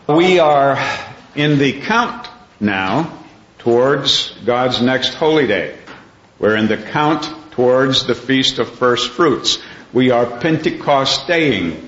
We are in the count now towards God's next holy day. We're in the count towards the Feast of First Fruits. We are Pentecosteing.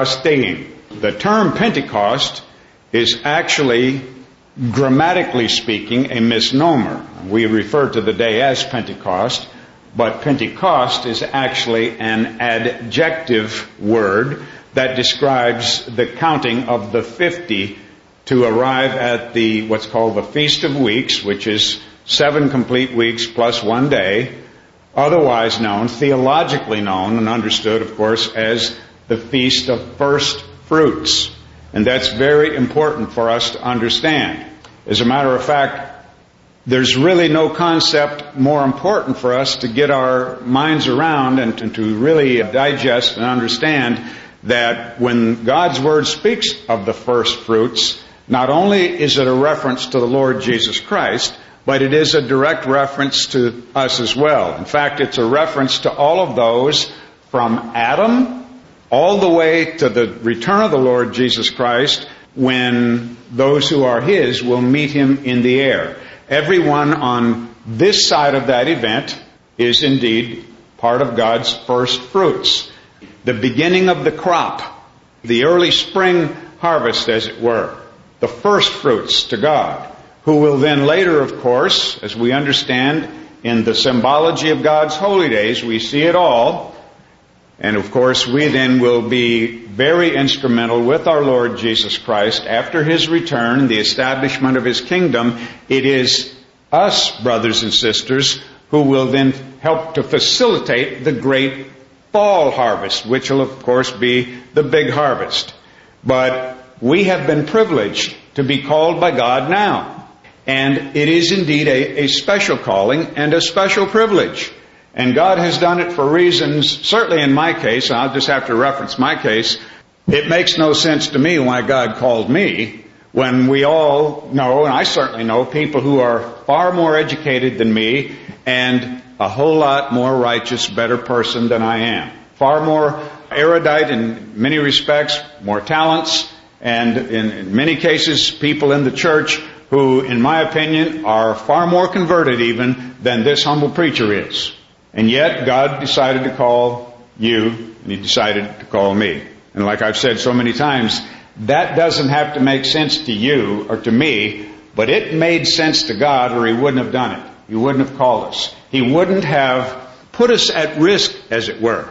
The term Pentecost is actually, grammatically speaking, a misnomer. We refer to the day as Pentecost, but Pentecost is actually an adjective word that describes the counting of the 50 to arrive at the what's called the Feast of Weeks, which is 7 complete weeks plus 1 day, otherwise known, theologically known and understood, of course, as the Feast of First Fruits. And that's very important for us to understand. As a matter of fact, there's really no concept more important for us to get our minds around and to really digest and understand that when God's Word speaks of the first fruits, not only is it a reference to the Lord Jesus Christ, but it is a direct reference to us as well. In fact, it's a reference to all of those from Adam all the way to the return of the Lord Jesus Christ, when those who are His will meet Him in the air. Everyone on this side of that event is indeed part of God's first fruits. The beginning of the crop, the early spring harvest, as it were, the first fruits to God, who will then later, of course, as we understand in the symbology of God's holy days, we see it all. And of course, we then will be very instrumental with our Lord Jesus Christ after His return, the establishment of His kingdom. It is us, brothers and sisters, who will then help to facilitate the great fall harvest, which will of course be the big harvest. But we have been privileged to be called by God now. And it is indeed a special calling and a special privilege. And God has done it for reasons, certainly in my case, and I'll just have to reference my case, it makes no sense to me why God called me, when we all know, and I certainly know, people who are far more educated than me and a whole lot more righteous, better person than I am. Far more erudite in many respects, more talents, and in many cases, people in the church who, in my opinion, are far more converted even than this humble preacher is. And yet, God decided to call you, and He decided to call me. And like I've said so many times, that doesn't have to make sense to you or to me, but it made sense to God, or He wouldn't have done it. He wouldn't have called us. He wouldn't have put us at risk, as it were.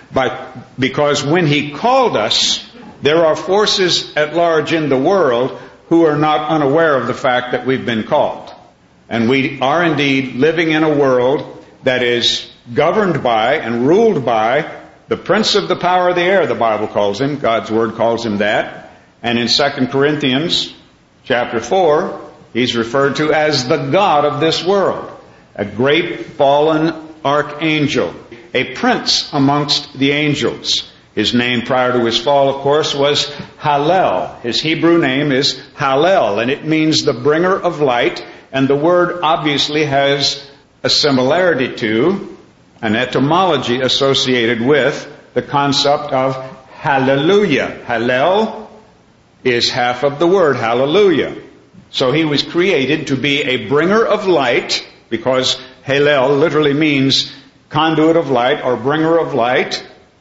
Because when He called us, there are forces at large in the world who are not unaware of the fact that we've been called. And we are indeed living in a world that is governed by and ruled by the prince of the power of the air, the Bible calls him. God's Word calls him that. And in 2 Corinthians chapter 4, he's referred to as the God of this world. A great fallen archangel. A prince amongst the angels. His name prior to his fall, of course, was Hallel. His Hebrew name is Hallel, and it means the bringer of light. And the word obviously has a similarity to, an etymology associated with, the concept of hallelujah. Hallel is half of the word hallelujah. So he was created to be a bringer of light, because Hallel literally means conduit of light or bringer of light.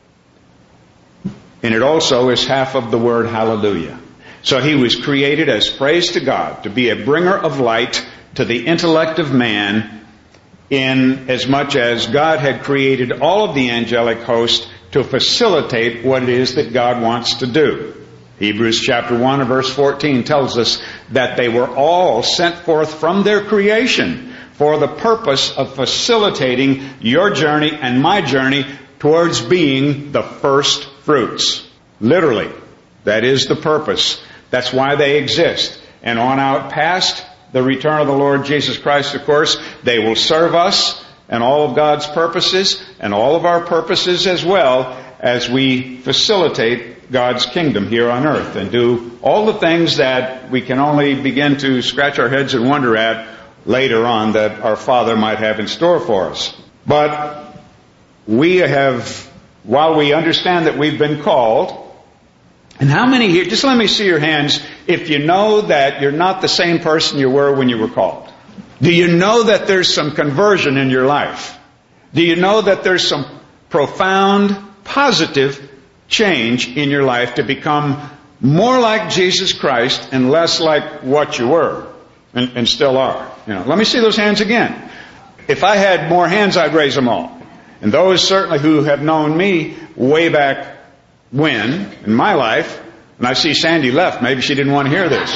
And it also is half of the word hallelujah. So he was created as praise to God, to be a bringer of light to the intellect of man, in as much as God had created all of the angelic host to facilitate what it is that God wants to do. Hebrews chapter 1 and verse 14 tells us that they were all sent forth from their creation for the purpose of facilitating your journey and my journey towards being the first fruits. Literally, that is the purpose. That's why they exist. And on out past the return of the Lord Jesus Christ, of course, they will serve us and all of God's purposes and all of our purposes as well, as we facilitate God's kingdom here on earth and do all the things that we can only begin to scratch our heads and wonder at later on that our Father might have in store for us. But we have, while we understand that we've been called, and how many here, just let me see your hands if you know that you're not the same person you were when you were called? Do you know that there's some conversion in your life? Do you know that there's some profound, positive change in your life to become more like Jesus Christ and less like what you were and still are? Let me see those hands again. If I had more hands, I'd raise them all. And those certainly who have known me way back when, in my life, and I see Sandy left, maybe she didn't want to hear this.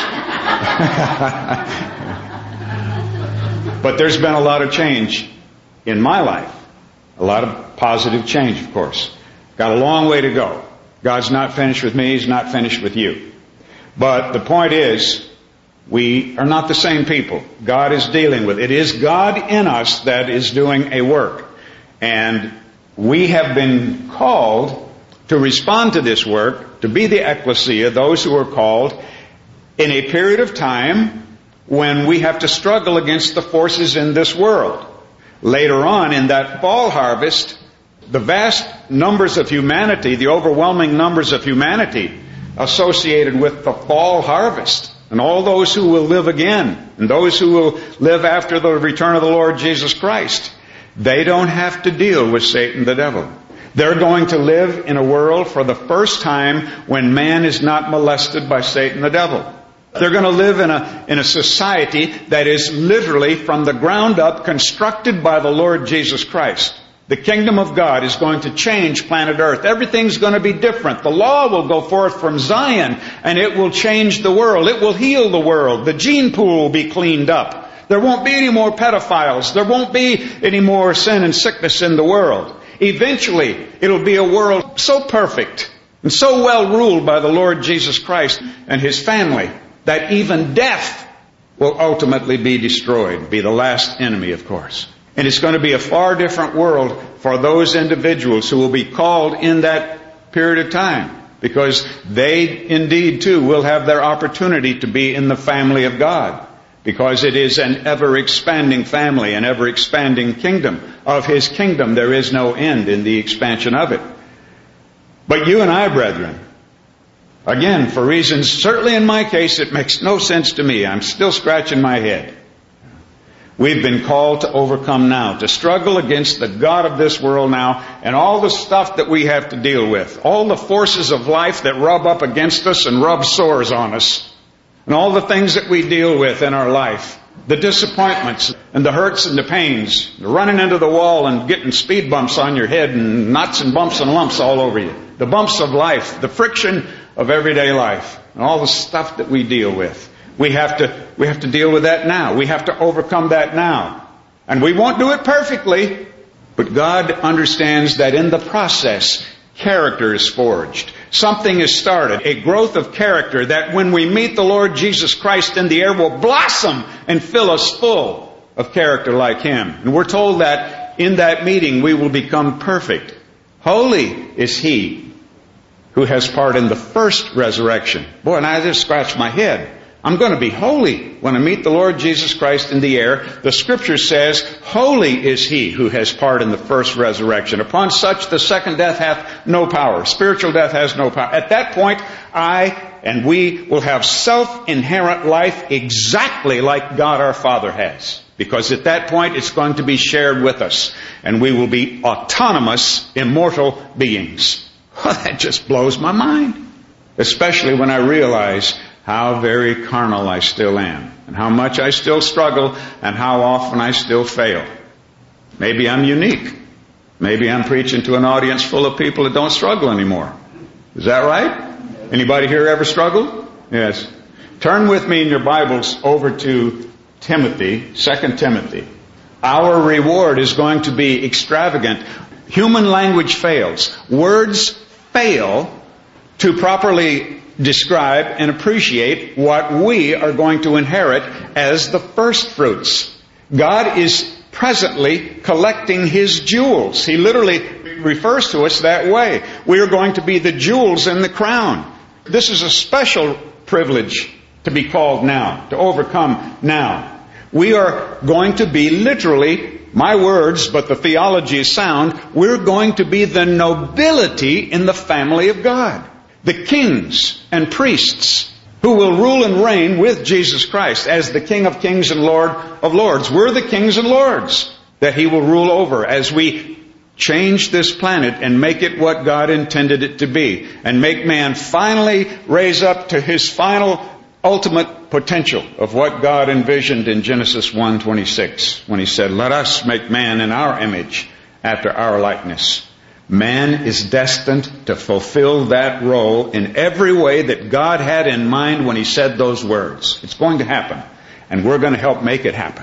But there's been a lot of change in my life. A lot of positive change, of course. Got a long way to go. God's not finished with me. He's not finished with you. But the point is, we are not the same people. God is dealing with it. It is God in us that is doing a work. And we have been called to respond to this work, to be the ecclesia, those who are called, in a period of time when we have to struggle against the forces in this world. Later on, in that fall harvest, the vast numbers of humanity, the overwhelming numbers of humanity associated with the fall harvest, and all those who will live again, and those who will live after the return of the Lord Jesus Christ, they don't have to deal with Satan the devil. They're going to live in a world for the first time when man is not molested by Satan the devil. They're going to live in a society that is literally from the ground up constructed by the Lord Jesus Christ. The kingdom of God is going to change planet Earth. Everything's going to be different. The law will go forth from Zion and it will change the world. It will heal the world. The gene pool will be cleaned up. There won't be any more pedophiles. There won't be any more sin and sickness in the world. Eventually, it'll be a world so perfect and so well ruled by the Lord Jesus Christ and His family that even death will ultimately be destroyed, be the last enemy, of course. And it's going to be a far different world for those individuals who will be called in that period of time, because they indeed too will have their opportunity to be in the family of God, because it is an ever-expanding family, an ever-expanding kingdom. Of His kingdom there is no end in the expansion of it. But you and I, brethren, again, for reasons, certainly in my case, it makes no sense to me. I'm still scratching my head. We've been called to overcome now, to struggle against the God of this world now, and all the stuff that we have to deal with, all the forces of life that rub up against us and rub sores on us, and all the things that we deal with in our life, the disappointments and the hurts and the pains, the running into the wall and getting speed bumps on your head and knots and bumps and lumps all over you, the bumps of life, the friction of everyday life, and all the stuff that we deal with. We have to deal with that now. We have to overcome that now. And we won't do it perfectly, but God understands that in the process, character is forged. Something is started, a growth of character that when we meet the Lord Jesus Christ in the air will blossom and fill us full of character like Him. And we're told that in that meeting we will become perfect. Holy is He who has part in the first resurrection. Boy, and I just scratched my head. I'm going to be holy when I meet the Lord Jesus Christ in the air. The Scripture says, holy is He who has part in the first resurrection. Upon such the second death hath no power. Spiritual death has no power. At that point, I and we will have self-inherent life exactly like God our Father has. Because at that point, it's going to be shared with us. And we will be autonomous, immortal beings. Well, that just blows my mind. Especially when I realize how very carnal I still am, and how much I still struggle, and how often I still fail. Maybe I'm unique. Maybe I'm preaching to an audience full of people that don't struggle anymore. Is that right? Anybody here ever struggled? Yes. Turn with me in your Bibles over to Timothy, 2 Timothy. Our reward is going to be extravagant. Human language fails. Words fail to properly describe and appreciate what we are going to inherit as the first fruits. God is presently collecting His jewels. He literally refers to us that way. We are going to be the jewels in the crown. This is a special privilege to be called now, to overcome now. We are going to be literally, my words, but the theology is sound, we're going to be the nobility in the family of God. The kings and priests who will rule and reign with Jesus Christ as the King of Kings and Lord of Lords. We're the kings and lords that He will rule over as we change this planet and make it what God intended it to be, and make man finally raise up to his final ultimate potential of what God envisioned in Genesis 1:26 when He said, "Let us make man in our image after our likeness." Man is destined to fulfill that role in every way that God had in mind when He said those words. It's going to happen, and we're going to help make it happen.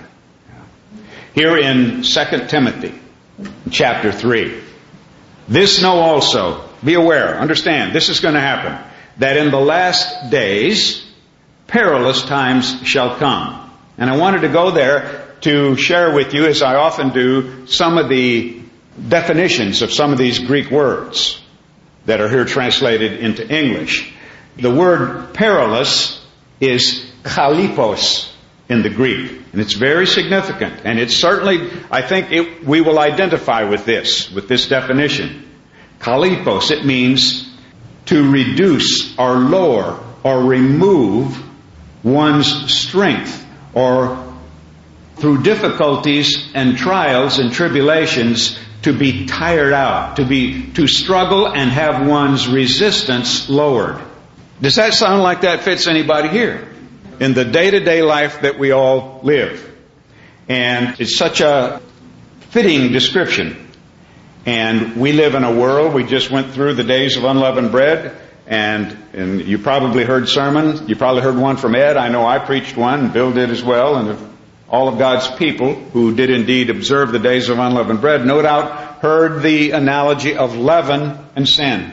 Here in 2 Timothy chapter 3, "This know also," be aware, understand, this is going to happen, "that in the last days perilous times shall come." And I wanted to go there to share with you, as I often do, some of the definitions of some of these Greek words that are here translated into English. The word perilous is kalipos in the Greek, and it's very significant, and it's certainly, I think we will identify with this definition. Kalipos, it means to reduce or lower or remove one's strength, or through difficulties and trials and tribulations to be tired out, to struggle and have one's resistance lowered. Does that sound like that fits anybody here in the day-to-day life that we all live? And it's such a fitting description. And we live in a world, we just went through the days of unleavened bread, and you probably heard sermons. You probably heard one from Ed. I know I preached one, and Bill did as well, and all of God's people who did indeed observe the days of unleavened bread, no doubt heard the analogy of leaven and sin.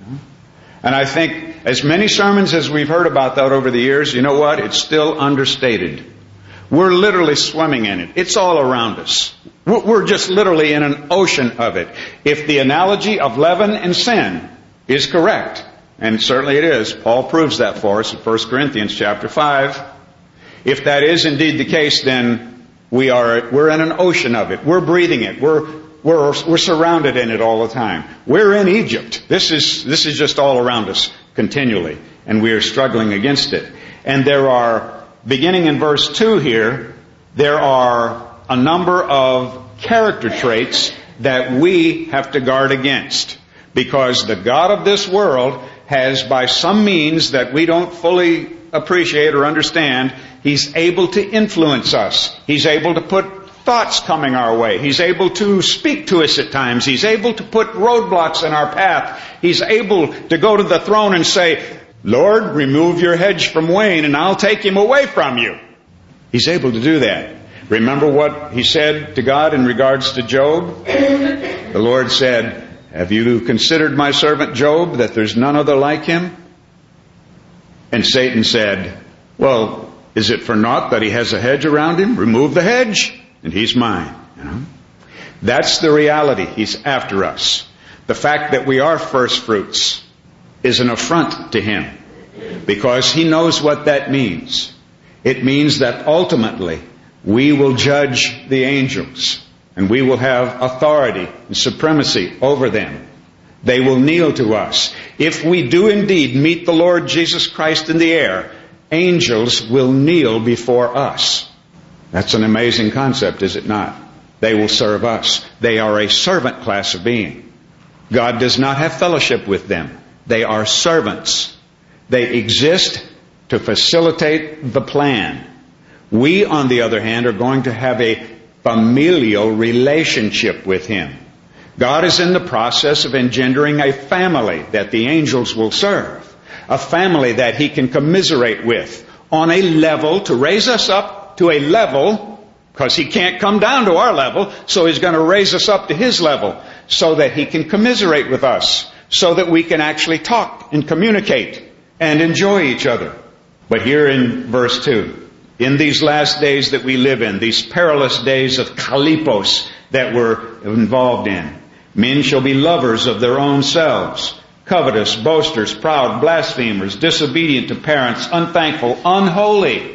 And I think as many sermons as we've heard about that over the years, you know what? It's still understated. We're literally swimming in it. It's all around us. We're just literally in an ocean of it. If the analogy of leaven and sin is correct, and certainly it is, Paul proves that for us in 1 Corinthians chapter 5. If that is indeed the case, then we're in an ocean of it. We're breathing it. We're surrounded in it all the time. We're in Egypt. This is just all around us continually, and we are struggling against it. And there are, beginning in verse 2 here, there are a number of character traits that we have to guard against, because the God of this world has, by some means that we don't fully appreciate or understand, He's able to influence us. He's able to put thoughts coming our way. He's able to speak to us at times. He's able to put roadblocks in our path. He's able to go to the throne and say, "Lord, remove your hedge from Wayne and I'll take him away from you." He's able to do that. Remember what He said to God in regards to Job? The Lord said, "Have you considered my servant Job, that there's none other like him?" And Satan said, "Well, is it for naught that he has a hedge around him? Remove the hedge, and he's mine." You know? That's the reality. He's after us. The fact that we are first fruits is an affront to Him, because He knows what that means. It means that ultimately we will judge the angels, and we will have authority and supremacy over them. They will kneel to us. If we do indeed meet the Lord Jesus Christ in the air, angels will kneel before us. That's an amazing concept, is it not? They will serve us. They are a servant class of being. God does not have fellowship with them. They are servants. They exist to facilitate the plan. We, on the other hand, are going to have a familial relationship with Him. God is in the process of engendering a family that the angels will serve. A family that He can commiserate with on a level, to raise us up to a level, because He can't come down to our level, so He's going to raise us up to His level so that He can commiserate with us, so that we can actually talk and communicate and enjoy each other. But here in verse 2, in these last days that we live in, these perilous days of kalipos that we're involved in, men shall be lovers of their own selves, covetous, boasters, proud, blasphemers, disobedient to parents, unthankful, unholy,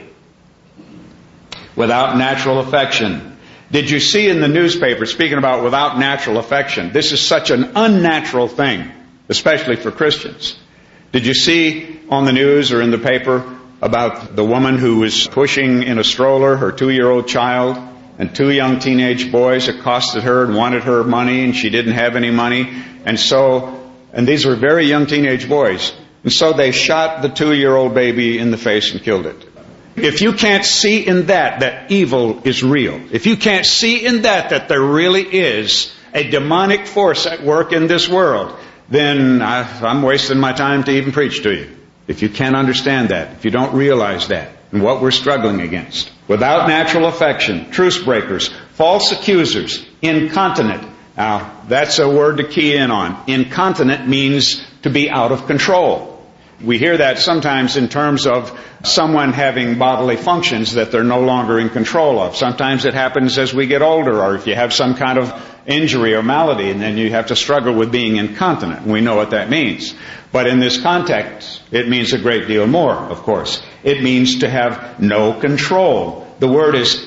without natural affection. Did you see in the newspaper, speaking about without natural affection, this is such an unnatural thing, especially for Christians. Did you see on the news or in the paper about the woman who was pushing in a stroller her 2-year-old child, and 2 young teenage boys accosted her and wanted her money, and she didn't have any money. And these were very young teenage boys. And so they shot the 2-year-old baby in the face and killed it. If you can't see in that evil is real, if you can't see in that there really is a demonic force at work in this world, then I'm wasting my time to even preach to you. If you can't understand that, if you don't realize that, and what we're struggling against. Without natural affection, truce breakers, false accusers, incontinent. Now, that's a word to key in on. Incontinent means to be out of control. We hear that sometimes in terms of someone having bodily functions that they're no longer in control of. Sometimes it happens as we get older, or if you have some kind of injury or malady, and then you have to struggle with being incontinent. And we know what that means. But in this context, it means a great deal more, of course. It means to have no control. The word is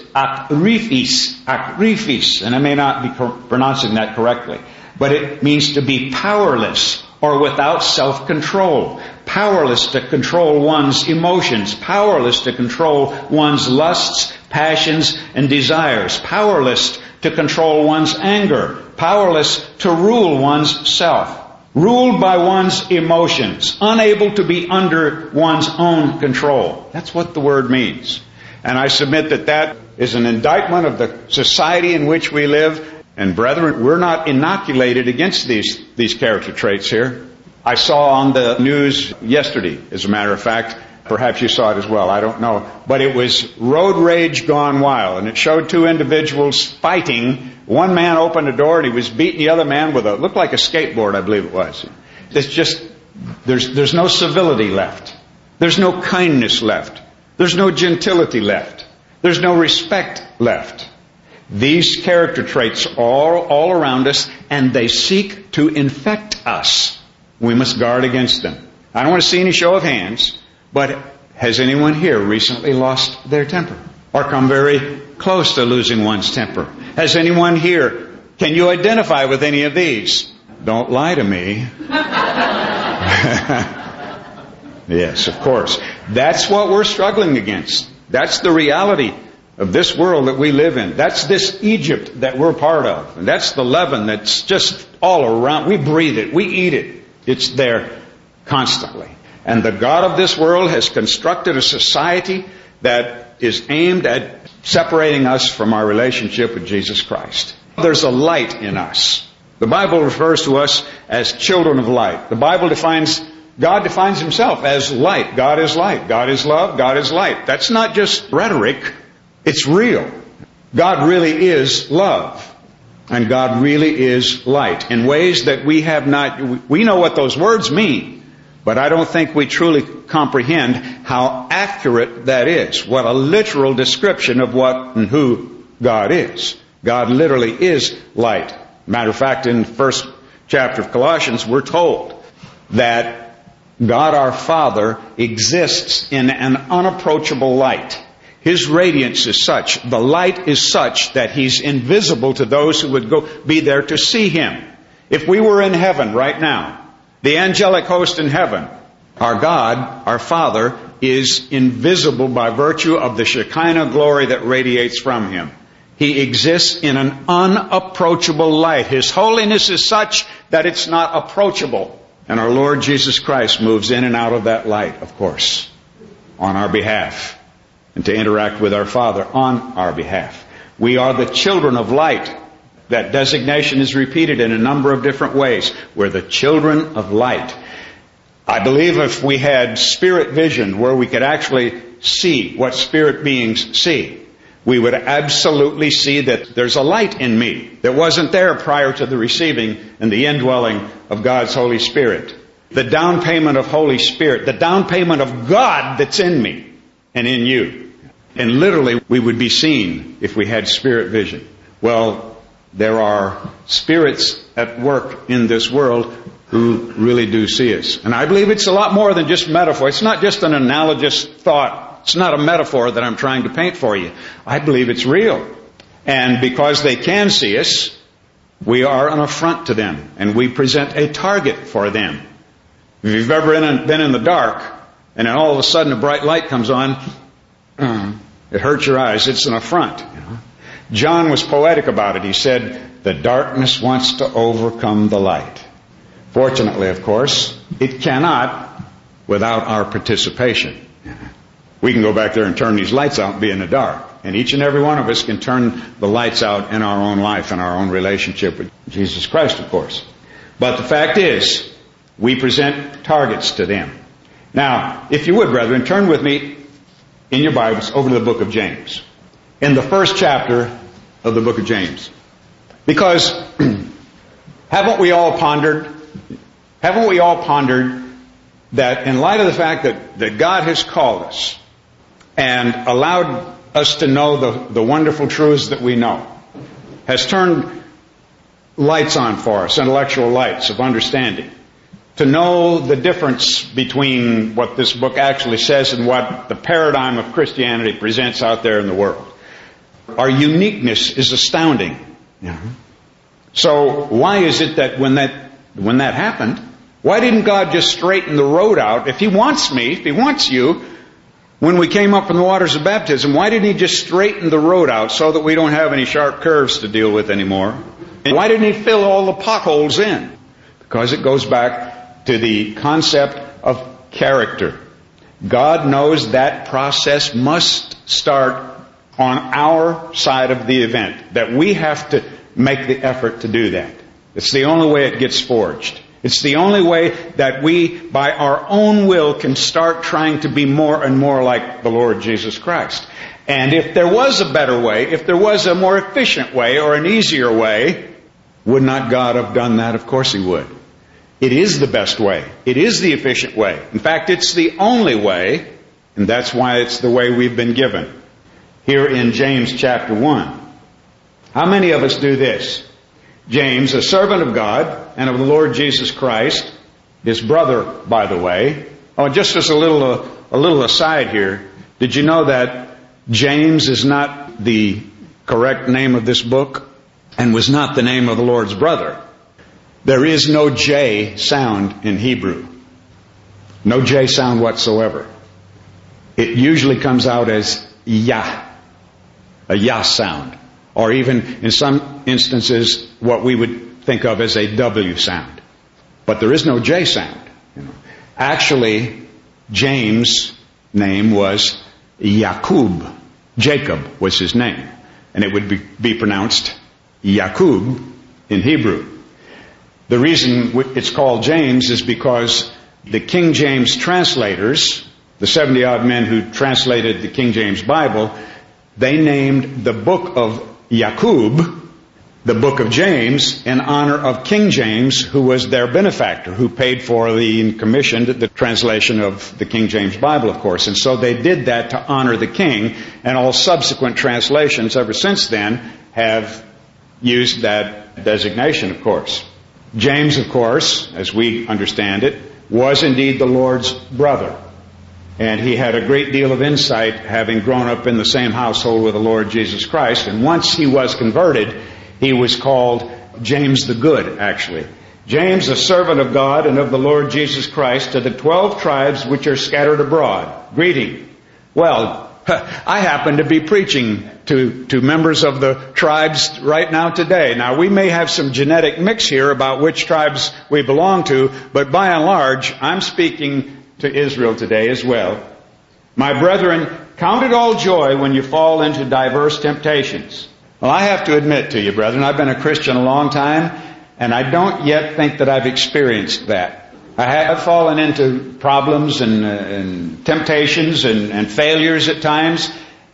akrifis, and I may not be pronouncing that correctly, but it means to be powerless or without self-control. Powerless to control one's emotions. Powerless to control one's lusts, passions, and desires. Powerless to control one's anger. Powerless to rule one's self. Ruled by one's emotions. Unable to be under one's own control. That's what the word means. And I submit that is an indictment of the society in which we live. And brethren, we're not inoculated against these character traits here. I saw on the news yesterday, as a matter of fact, perhaps you saw it as well, I don't know, but it was road rage gone wild, and it showed 2 individuals fighting. One man opened a door and he was beating the other man with looked like a skateboard, I believe it was. It's just, there's no civility left. There's no kindness left. There's no gentility left. There's no respect left. These character traits are all around us, and they seek to infect us. We must guard against them. I don't want to see any show of hands, but has anyone here recently lost their temper? Or come very close to losing one's temper? Has anyone here, can you identify with any of these? Don't lie to me. Yes, of course. That's what we're struggling against. That's the reality of this world that we live in. That's this Egypt that we're part of. And that's the leaven that's just all around. We breathe it. We eat it. It's there constantly. And the God of this world has constructed a society that is aimed at separating us from our relationship with Jesus Christ. There's a light in us. The Bible refers to us as children of light. The Bible God defines Himself as light. God is light. God is love. God is light. That's not just rhetoric. It's real. God really is love. And God really is light in ways that we have not. We know what those words mean, but I don't think we truly comprehend how accurate that is. What a literal description of what and who God is. God literally is light. Matter of fact, in the first chapter of Colossians, we're told that God our Father exists in an unapproachable light. His radiance is such, the light is such that He's invisible to those who would be there to see Him. If we were in heaven right now, the angelic host in heaven, our God, our Father, is invisible by virtue of the Shekinah glory that radiates from Him. He exists in an unapproachable light. His holiness is such that it's not approachable. And our Lord Jesus Christ moves in and out of that light, of course, on our behalf, and to interact with our Father on our behalf. We are the children of light. That designation is repeated in a number of different ways. We're the children of light. I believe if we had spirit vision where we could actually see what spirit beings see, we would absolutely see that there's a light in me that wasn't there prior to the receiving and the indwelling of God's Holy Spirit. The down payment of Holy Spirit, the down payment of God that's in me and in you. And literally we would be seen if we had spirit vision. Well, there are spirits at work in this world who really do see us. And I believe it's a lot more than just metaphor. It's not just an analogous thought. It's not a metaphor that I'm trying to paint for you. I believe it's real. And because they can see us, we are an affront to them. And we present a target for them. If you've ever been in the dark and then all of a sudden a bright light comes on, it hurts your eyes. It's an affront. John was poetic about it. He said, the darkness wants to overcome the light. Fortunately, of course, it cannot without our participation. We can go back there and turn these lights out and be in the dark. And each and every one of us can turn the lights out in our own life, in our own relationship with Jesus Christ, of course. But the fact is, we present targets to them. Now, if you would, brethren, turn with me in your Bibles over to the book of James. In the first chapter of the book of James. Because haven't we all pondered that in light of the fact that God has called us and allowed us to know the wonderful truths that we know, has turned lights on for us, intellectual lights of understanding, to know the difference between what this book actually says and what the paradigm of Christianity presents out there in the world. Our uniqueness is astounding. So why is it that when that happened, why didn't God just straighten the road out? If He wants me, if He wants you, when we came up in the waters of baptism, why didn't He just straighten the road out so that we don't have any sharp curves to deal with anymore? And why didn't He fill all the potholes in? Because it goes back to the concept of character. God knows that process must start on our side of the event, that we have to make the effort to do that. It's the only way it gets forged. It's the only way that we, by our own will, can start trying to be more and more like the Lord Jesus Christ. And if there was a better way, if there was a more efficient way or an easier way, would not God have done that? Of course He would. It is the best way. It is the efficient way. In fact, it's the only way, and that's why it's the way we've been given. Here in James chapter 1. How many of us do this? James, a servant of God and of the Lord Jesus Christ, his brother, by the way. Oh, just as a little aside here, did you know that James is not the correct name of this book and was not the name of the Lord's brother? There is no J sound in Hebrew. No J sound whatsoever. It usually comes out as Yah, a Yah sound. Or even, in some instances, what we would think of as a W sound. But there is no J sound. Actually, James' name was Yakub. Jacob was his name. And it would be pronounced Yakub in Hebrew. The reason it's called James is because the King James translators, the 70-odd men who translated the King James Bible, they named the book of Yakub, the book of James, in honor of King James, who was their benefactor, who paid for and commissioned the translation of the King James Bible, of course. And so they did that to honor the king, and all subsequent translations ever since then have used that designation, of course. James, of course, as we understand it, was indeed the Lord's brother. And he had a great deal of insight, having grown up in the same household with the Lord Jesus Christ. And once he was converted, he was called James the Good, actually. James, a servant of God and of the Lord Jesus Christ, to the 12 tribes which are scattered abroad. Greeting. Well, I happen to be preaching to members of the tribes right now today. Now, we may have some genetic mix here about which tribes we belong to, but by and large, I'm speaking to Israel today as well. My brethren, count it all joy when you fall into diverse temptations. Well, I have to admit to you, brethren, I've been a Christian a long time, and I don't yet think that I've experienced that. I have fallen into problems and temptations and failures at times,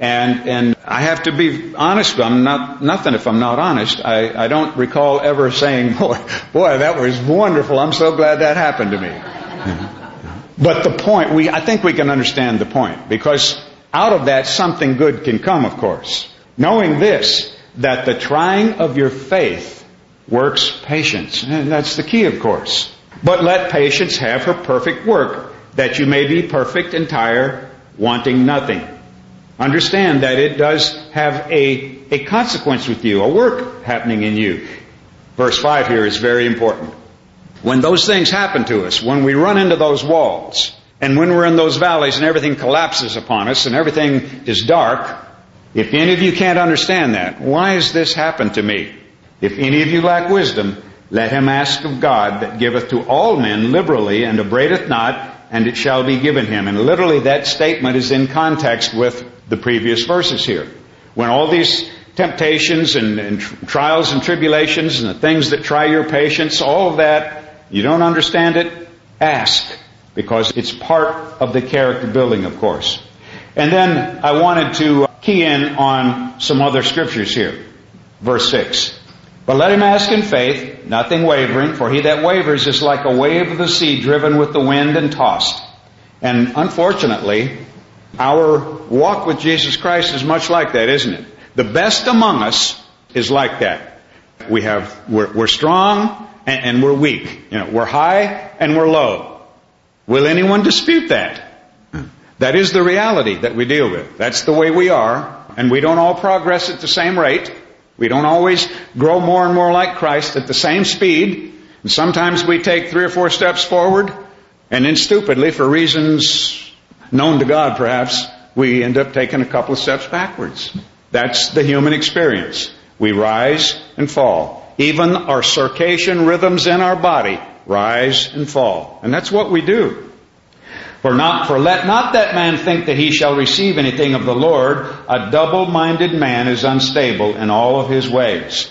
and I have to be honest. I'm not nothing if I'm not honest. I don't recall ever saying, boy, that was wonderful. I'm so glad that happened to me. But the point, I think we can understand the point, because out of that something good can come, of course. Knowing this, that the trying of your faith works patience. And that's the key, of course. But let patience have her perfect work, that you may be perfect, entire, wanting nothing. Understand that it does have a consequence with you, a work happening in you. Verse 5 here is very important. When those things happen to us, when we run into those walls, And when we're in those valleys and everything collapses upon us and everything is dark, if any of you can't understand that, why has this happened to me? If any of you lack wisdom, let him ask of God that giveth to all men liberally and upbraideth not, and it shall be given him. And literally that statement is in context with the previous verses here. When all these temptations and trials and tribulations and the things that try your patience, all of that, you don't understand it, ask. Because it's part of the character building, of course. And then I wanted to key in on some other scriptures here. Verse 6. But let him ask in faith, nothing wavering, for he that wavers is like a wave of the sea driven with the wind and tossed. And unfortunately, our walk with Jesus Christ is much like that, isn't it? The best among us is like that. We're strong and we're weak. We're high and we're low. Will anyone dispute that? That is the reality that we deal with. That's the way we are. And we don't all progress at the same rate. We don't always grow more and more like Christ at the same speed. And sometimes we take 3 or 4 steps forward, and then stupidly, for reasons known to God perhaps, we end up taking a couple of steps backwards. That's the human experience. We rise and fall. Even our circadian rhythms in our body rise and fall. And that's what we do. For let not that man think that he shall receive anything of the Lord. A double-minded man is unstable in all of his ways.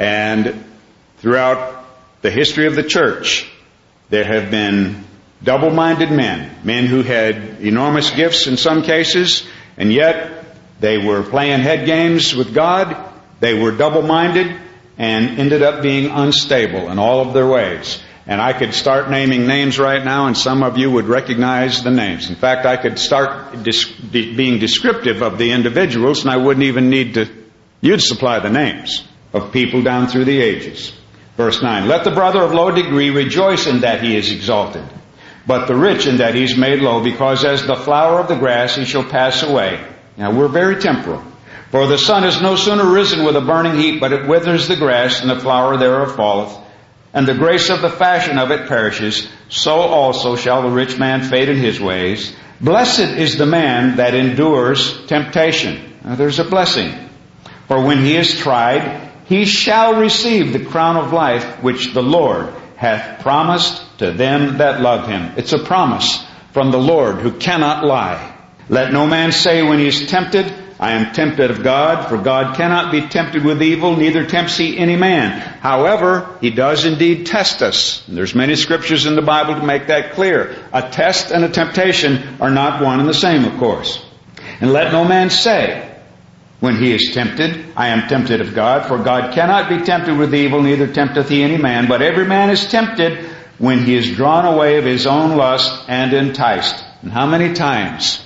And throughout the history of the church, there have been double-minded men who had enormous gifts in some cases, and yet they were playing head games with God. They were double-minded and ended up being unstable in all of their ways. And I could start naming names right now, and some of you would recognize the names. In fact, I could start being descriptive of the individuals, and I wouldn't even need to... You'd supply the names of people down through the ages. Verse 9, let the brother of low degree rejoice in that he is exalted, but the rich in that he is made low, because as the flower of the grass he shall pass away. Now, we're very temporal. For the sun is no sooner risen with a burning heat, but it withers the grass, and the flower thereof falleth, and the grace of the fashion of it perishes. So also shall the rich man fade in his ways. Blessed is the man that endures temptation. Now, there's a blessing. For when he is tried, he shall receive the crown of life which the Lord hath promised to them that love him. It's a promise from the Lord who cannot lie. Let no man say when he is tempted, I am tempted of God, for God cannot be tempted with evil, neither tempts he any man. However, he does indeed test us. And there's many scriptures in the Bible to make that clear. A test and a temptation are not one and the same, of course. And let no man say, when he is tempted, I am tempted of God, for God cannot be tempted with evil, neither tempteth he any man. But every man is tempted when he is drawn away of his own lust and enticed. And how many times...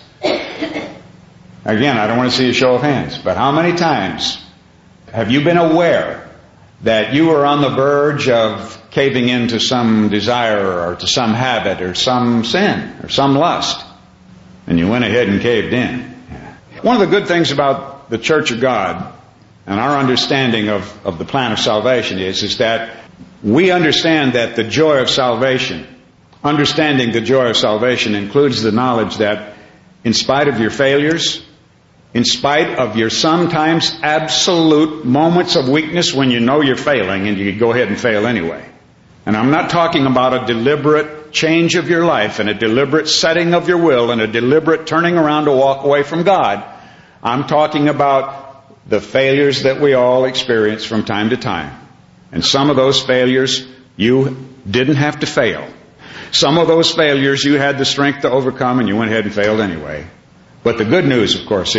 Again, I don't want to see a show of hands, but how many times have you been aware that you were on the verge of caving into some desire or to some habit or some sin or some lust, and you went ahead and caved in? One of the good things about the Church of God and our understanding of the plan of salvation is that we understand that the joy of salvation, understanding the joy of salvation includes the knowledge that in spite of your failures, in spite of your sometimes absolute moments of weakness when you know you're failing and you go ahead and fail anyway. And I'm not talking about a deliberate change of your life and a deliberate setting of your will and a deliberate turning around to walk away from God. I'm talking about the failures that we all experience from time to time. And some of those failures you didn't have to fail. Some of those failures you had the strength to overcome and you went ahead and failed anyway. But the good news, of course,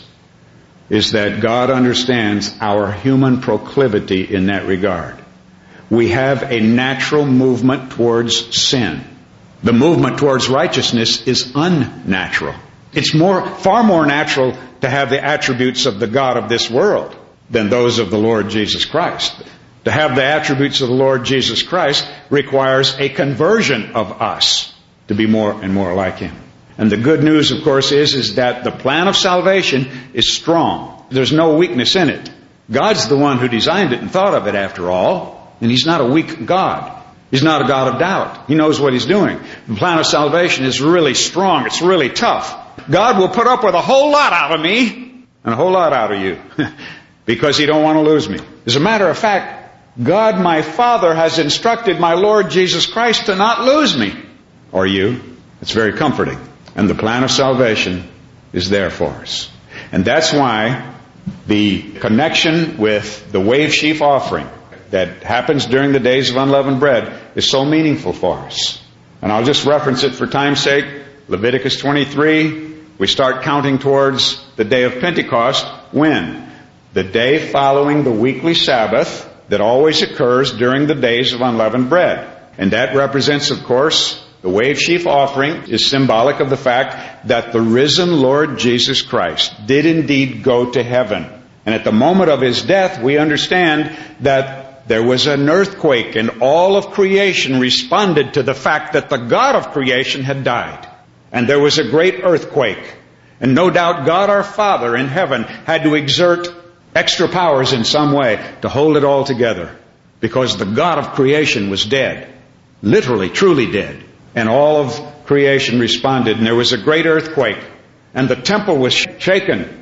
is that God understands our human proclivity in that regard. We have a natural movement towards sin. The movement towards righteousness is unnatural. It's far more natural to have the attributes of the God of this world than those of the Lord Jesus Christ. To have the attributes of the Lord Jesus Christ requires a conversion of us to be more and more like Him. And the good news, of course, is that the plan of salvation is strong. There's no weakness in it. God's the one who designed it and thought of it, after all. And He's not a weak God. He's not a God of doubt. He knows what He's doing. The plan of salvation is really strong. It's really tough. God will put up with a whole lot out of me and a whole lot out of you because He don't want to lose me. As a matter of fact, God my Father has instructed my Lord Jesus Christ to not lose me or you. It's very comforting. And the plan of salvation is there for us. And that's why the connection with the wave sheaf offering that happens during the days of unleavened bread is so meaningful for us. And I'll just reference it for time's sake. Leviticus 23, we start counting towards the day of Pentecost. When? The day following the weekly Sabbath that always occurs during the days of unleavened bread. And that represents, of course, the wave sheaf offering is symbolic of the fact that the risen Lord Jesus Christ did indeed go to heaven. And at the moment of His death, we understand that there was an earthquake and all of creation responded to the fact that the God of creation had died. And there was a great earthquake. And no doubt God our Father in heaven had to exert extra powers in some way to hold it all together. Because the God of creation was dead. Literally, truly dead. And all of creation responded. And there was a great earthquake. And the temple was shaken.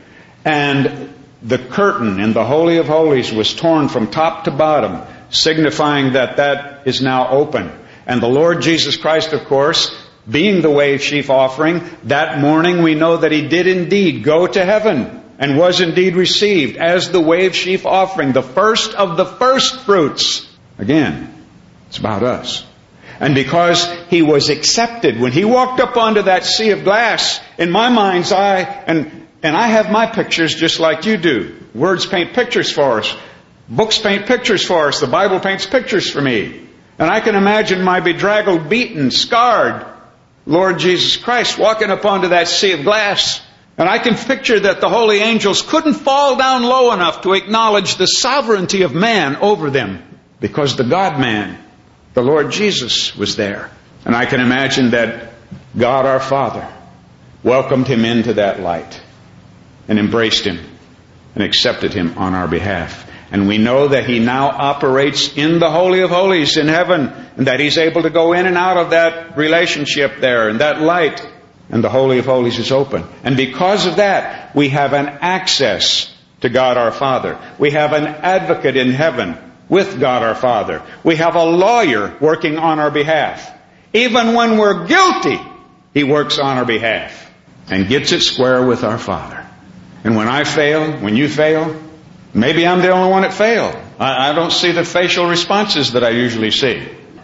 And the curtain in the Holy of Holies was torn from top to bottom, signifying that that is now open. And the Lord Jesus Christ, of course, being the wave sheaf offering, that morning we know that He did indeed go to heaven and was indeed received as the wave sheaf offering, the first of the first fruits. Again, it's about us. And because He was accepted, when He walked up onto that sea of glass, in my mind's eye, and I have my pictures just like you do. Words paint pictures for us. Books paint pictures for us. The Bible paints pictures for me. And I can imagine my bedraggled, beaten, scarred Lord Jesus Christ walking up onto that sea of glass. And I can picture that the holy angels couldn't fall down low enough to acknowledge the sovereignty of man over them, because the God-man, the Lord Jesus, was there. And I can imagine that God our Father welcomed Him into that light and embraced Him and accepted Him on our behalf. And we know that He now operates in the Holy of Holies in heaven, and that He's able to go in and out of that relationship there and that light, and the Holy of Holies is open. And because of that, we have an access to God our Father. We have an advocate in heaven with God our Father. We have a lawyer working on our behalf. Even when we're guilty, He works on our behalf and gets it square with our Father. And when I fail, when you fail, maybe I'm the only one that failed. I don't see the facial responses that I usually see.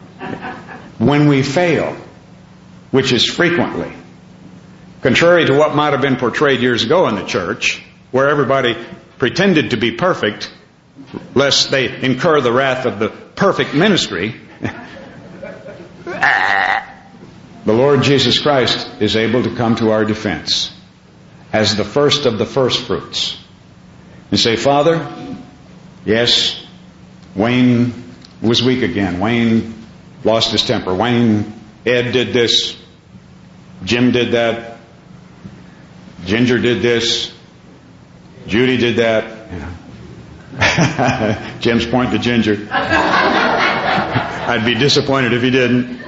When we fail, which is frequently, contrary to what might have been portrayed years ago in the church, where everybody pretended to be perfect, lest they incur the wrath of the perfect ministry, the Lord Jesus Christ is able to come to our defense as the first of the first fruits and say, Father, yes, Wayne was weak again. Wayne lost his temper. Ed did this. Jim did that. Ginger did this. Judy did that. Jim's pointing to Ginger. I'd be disappointed if he didn't.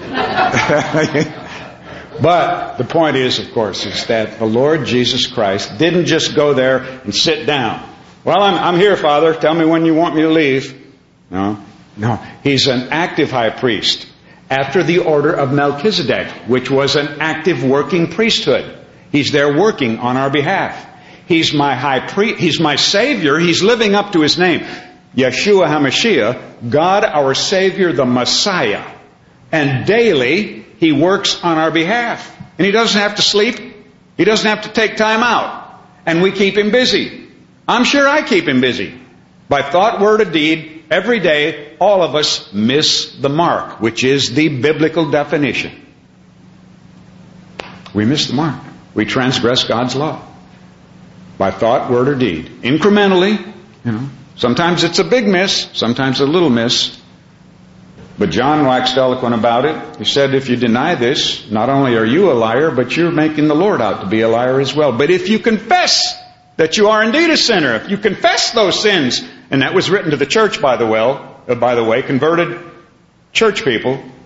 But the point is, of course, is that the Lord Jesus Christ didn't just go there and sit down. Well, I'm here, Father. Tell me when you want me to leave. No. He's an active high priest after the order of Melchizedek, which was an active working priesthood. He's there working on our behalf. He's my high priest. He's my Savior. He's living up to His name. Yeshua HaMashiach, God our Savior, the Messiah. And daily, He works on our behalf. And He doesn't have to sleep. He doesn't have to take time out. And we keep Him busy. I'm sure I keep Him busy. By thought, word, or deed, every day, all of us miss the mark, which is the biblical definition. We miss the mark. We transgress God's law. By thought, word, or deed. Incrementally, Sometimes it's a big miss, sometimes a little miss. But John waxed eloquent about it. He said, if you deny this, not only are you a liar, but you're making the Lord out to be a liar as well. But if you confess that you are indeed a sinner, if you confess those sins, and that was written to the church, by the way, converted church people,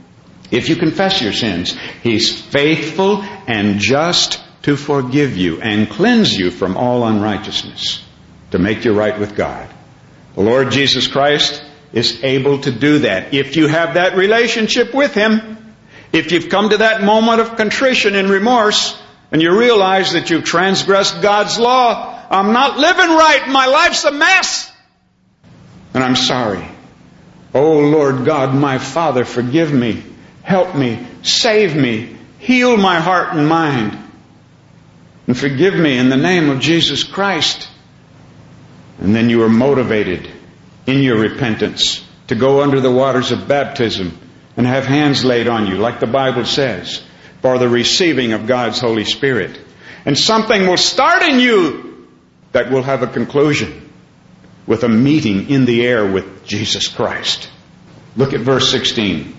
If you confess your sins, He's faithful and just to forgive you and cleanse you from all unrighteousness, to make you right with God. The Lord Jesus Christ is able to do that. If you have that relationship with Him, if you've come to that moment of contrition and remorse, and you realize that you've transgressed God's law, I'm not living right, my life's a mess, and I'm sorry. Oh Lord God, my Father, forgive me, help me, save me, heal my heart and mind, and forgive me in the name of Jesus Christ. And then you are motivated in your repentance to go under the waters of baptism and have hands laid on you, like the Bible says, for the receiving of God's Holy Spirit. And something will start in you that will have a conclusion with a meeting in the air with Jesus Christ. Look at verse 16.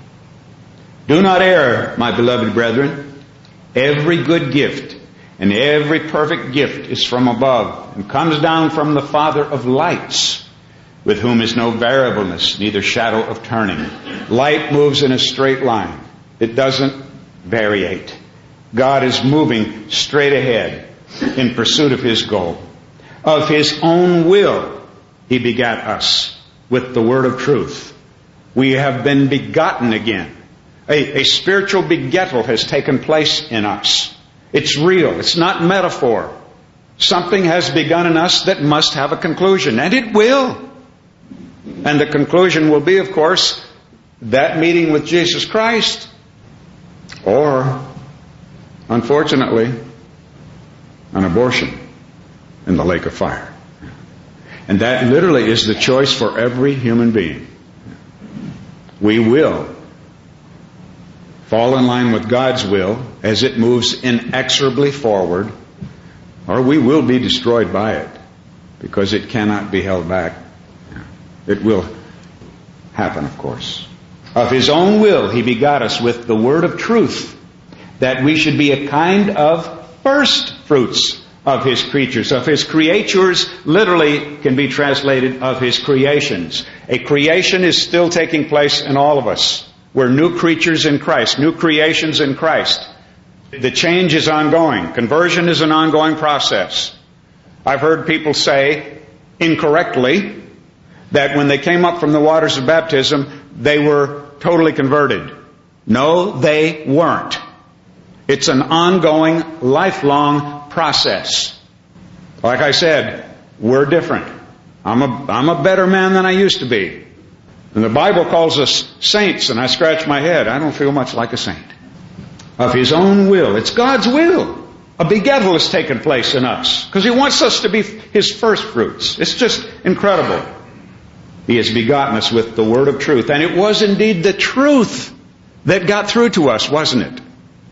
Do not err, my beloved brethren. Every good gift and every perfect gift is from above and comes down from the Father of lights, with whom is no variableness, neither shadow of turning. Light moves in a straight line. It doesn't variate. God is moving straight ahead in pursuit of His goal. Of His own will, He begat us with the word of truth. We have been begotten again. A spiritual begettal has taken place in us. It's real. It's not metaphor. Something has begun in us that must have a conclusion, and it will. And the conclusion will be, of course, that meeting with Jesus Christ, or, unfortunately, an abortion in the lake of fire. And that literally is the choice for every human being. We will fall in line with God's will as it moves inexorably forward, or we will be destroyed by it, because it cannot be held back. It will happen, of course. Of His own will, He begot us with the word of truth, that we should be a kind of first fruits of His creatures. Of His creatures literally can be translated of His creations. A creation is still taking place in all of us. We're new creatures in Christ, new creations in Christ. The change is ongoing. Conversion is an ongoing process. I've heard people say, incorrectly, that when they came up from the waters of baptism, they were totally converted. No, they weren't. It's an ongoing, lifelong process. Like I said, we're different. I'm a better man than I used to be. And the Bible calls us saints, and I scratch my head. I don't feel much like a saint. Of His own will. It's God's will. A begettal has taken place in us, because He wants us to be His first fruits. It's just incredible. He has begotten us with the word of truth. And it was indeed the truth that got through to us, wasn't it?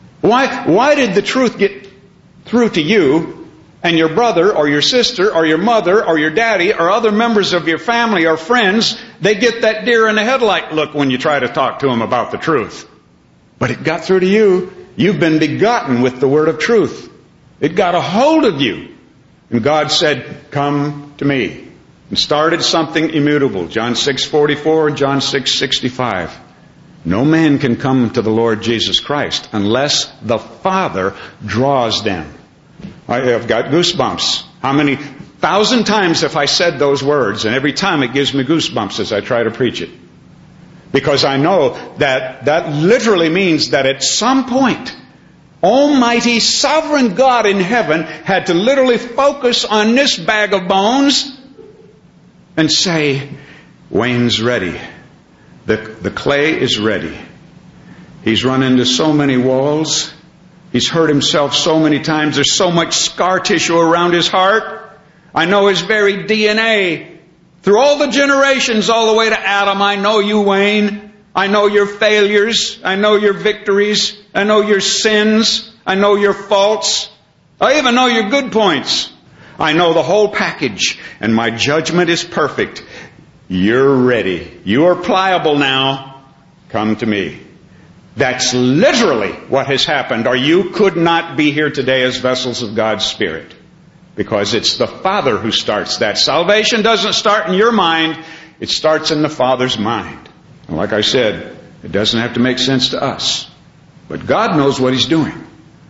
Why did the truth get through to you and your brother or your sister or your mother or your daddy or other members of your family or friends? They get that deer in the headlight look when you try to talk to them about the truth. But it got through to you. You've been begotten with the word of truth. It got a hold of you. And God said, come to me. And started something immutable. John 6:44 and John 6:65. No man can come to the Lord Jesus Christ unless the Father draws them. I have got goosebumps. How many thousand times have I said those words? And every time it gives me goosebumps as I try to preach it. Because I know that literally means that at some point, Almighty Sovereign God in heaven had to literally focus on this bag of bones and say, Wayne's ready. The clay is ready. He's run into so many walls. He's hurt himself so many times. There's so much scar tissue around his heart. I know his very DNA. Through all the generations, all the way to Adam, I know you, Wayne. I know your failures. I know your victories. I know your sins. I know your faults. I even know your good points. I know the whole package, and my judgment is perfect. You're ready. You are pliable now. Come to me. That's literally what has happened, or you could not be here today as vessels of God's Spirit. Because it's the Father who starts that. Salvation doesn't start in your mind. It starts in the Father's mind. And like I said, It doesn't have to make sense to us. But God knows what He's doing.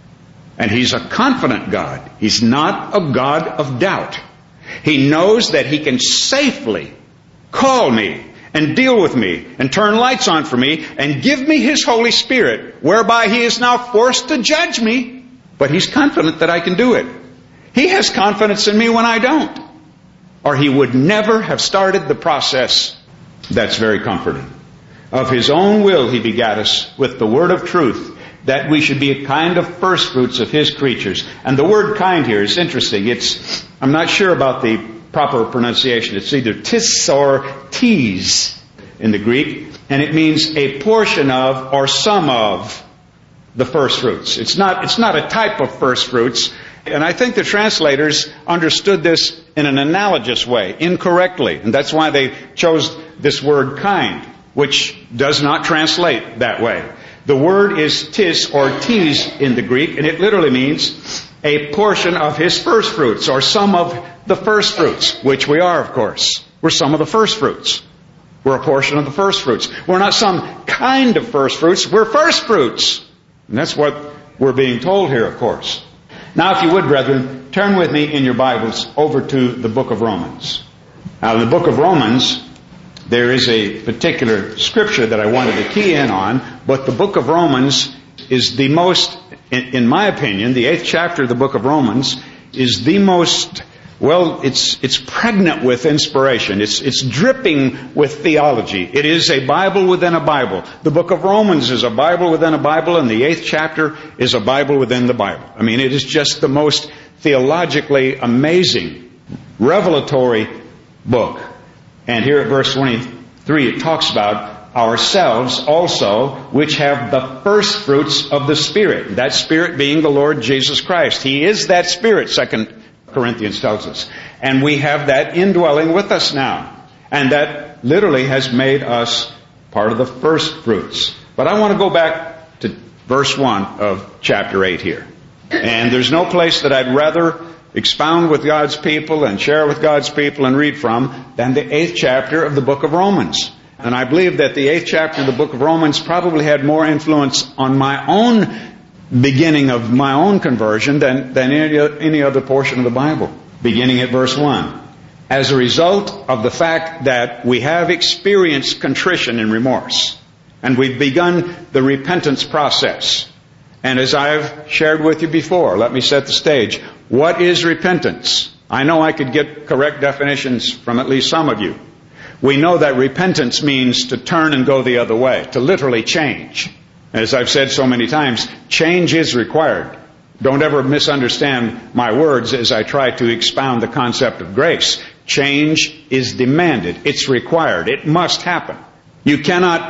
And He's a confident God. He's not a God of doubt. He knows that He can safely call me and deal with me and turn lights on for me and give me His Holy Spirit, whereby He is now forced to judge me. But He's confident that I can do it. He has confidence in me when I don't. Or He would never have started the process. That's very comforting. Of His own will He begat us with the word of truth, that we should be a kind of first fruits of His creatures. And the word kind here is interesting. I'm not sure about the proper pronunciation. It's either tis or tes in the Greek. And it means a portion of or some of the first fruits. It's not a type of first fruits. And I think the translators understood this in an analogous way, incorrectly. And that's why they chose this word kind, which does not translate that way. The word is tis or tes in the Greek, and it literally means a portion of His first fruits, or some of the first fruits, which we are, of course. We're some of the first fruits. We're a portion of the first fruits. We're not some kind of first fruits. We're first fruits. And that's what we're being told here, of course. Now, if you would, brethren, turn with me in your Bibles over to the book of Romans. Now, in the book of Romans, there is a particular scripture that I wanted to key in on, but the book of Romans is the most, in my opinion, the 8th chapter of the book of Romans is the most, well, it's pregnant with inspiration. It's dripping with theology. It is a Bible within a Bible. The book of Romans is a Bible within a Bible, and the 8th chapter is a Bible within the Bible. I mean, it is just the most theologically amazing, revelatory book. And here at verse 23, it talks about ourselves also, which have the first fruits of the Spirit. That Spirit being the Lord Jesus Christ. He is that Spirit, 2 Corinthians tells us. And we have that indwelling with us now. And that literally has made us part of the first fruits. But I want to go back to verse 1 of chapter 8 here. And there's no place that I'd rather expound with God's people and share with God's people and read from than the 8th chapter of the book of Romans. And I believe that the 8th chapter of the book of Romans probably had more influence on my own beginning of my own conversion than any other portion of the Bible. Beginning at verse 1. As a result of the fact that we have experienced contrition and remorse, and we've begun the repentance process. And as I've shared with you before, let me set the stage. What is repentance? I know I could get correct definitions from at least some of you. We know that repentance means to turn and go the other way, to literally change. As I've said so many times, change is required. Don't ever misunderstand my words as I try to expound the concept of grace. Change is demanded. It's required. It must happen. You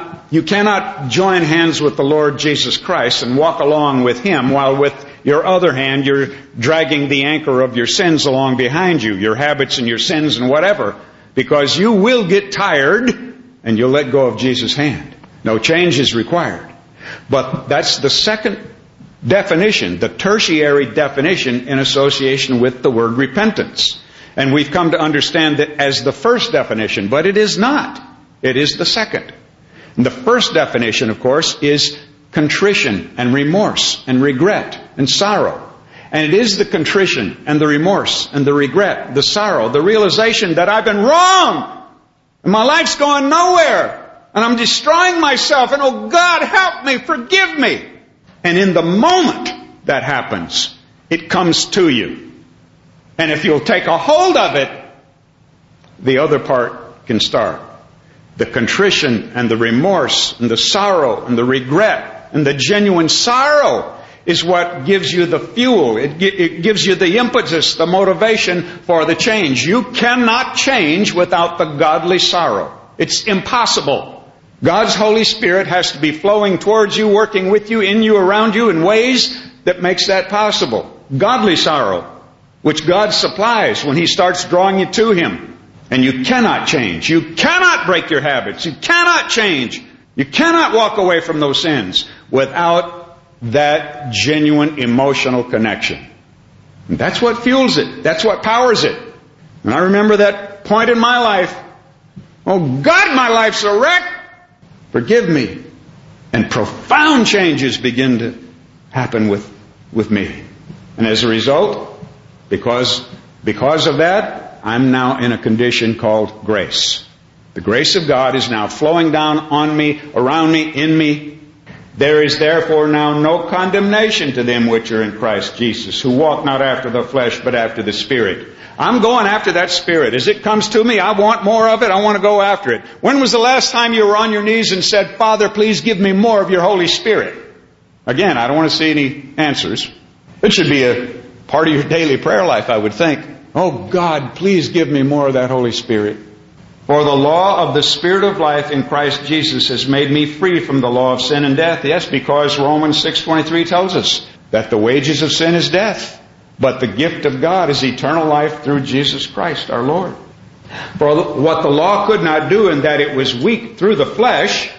cannot join hands with the Lord Jesus Christ and walk along with Him while with your other hand you're dragging the anchor of your sins along behind you, your habits and your sins and whatever, because you will get tired and you'll let go of Jesus' hand. No, change is required. But that's the second definition, the tertiary definition in association with the word repentance. And we've come to understand that as the first definition, but it is not. It is the second. And the first definition, of course, is contrition and remorse and regret and sorrow. And it is the contrition and the remorse and the regret, the sorrow, the realization that I've been wrong and my life's going nowhere and I'm destroying myself and oh God, help me, forgive me. And in the moment that happens, it comes to you. And if you'll take a hold of it, the other part can start. The contrition and the remorse and the sorrow and the regret and the genuine sorrow is what gives you the fuel. It gives you the impetus, the motivation for the change. You cannot change without the godly sorrow. It's impossible. God's Holy Spirit has to be flowing towards you, working with you, in you, around you in ways that makes that possible. Godly sorrow, which God supplies when He starts drawing you to Him. And you cannot change. You cannot break your habits. You cannot change. You cannot walk away from those sins without that genuine emotional connection. And that's what fuels it. That's what powers it. And I remember that point in my life. Oh God, my life's a wreck. Forgive me. And profound changes begin to happen with me. And as a result, because of that, I'm now in a condition called grace. The grace of God is now flowing down on me, around me, in me. There is therefore now no condemnation to them which are in Christ Jesus, who walk not after the flesh, but after the Spirit. I'm going after that Spirit. As it comes to me, I want more of it. I want to go after it. When was the last time you were on your knees and said, Father, please give me more of your Holy Spirit? Again, I don't want to see any answers. It should be a part of your daily prayer life, I would think. Oh God, please give me more of that Holy Spirit. For the law of the Spirit of life in Christ Jesus has made me free from the law of sin and death. Yes, because Romans 6:23 tells us that the wages of sin is death, but the gift of God is eternal life through Jesus Christ our Lord. For what the law could not do, in that it was weak through the flesh,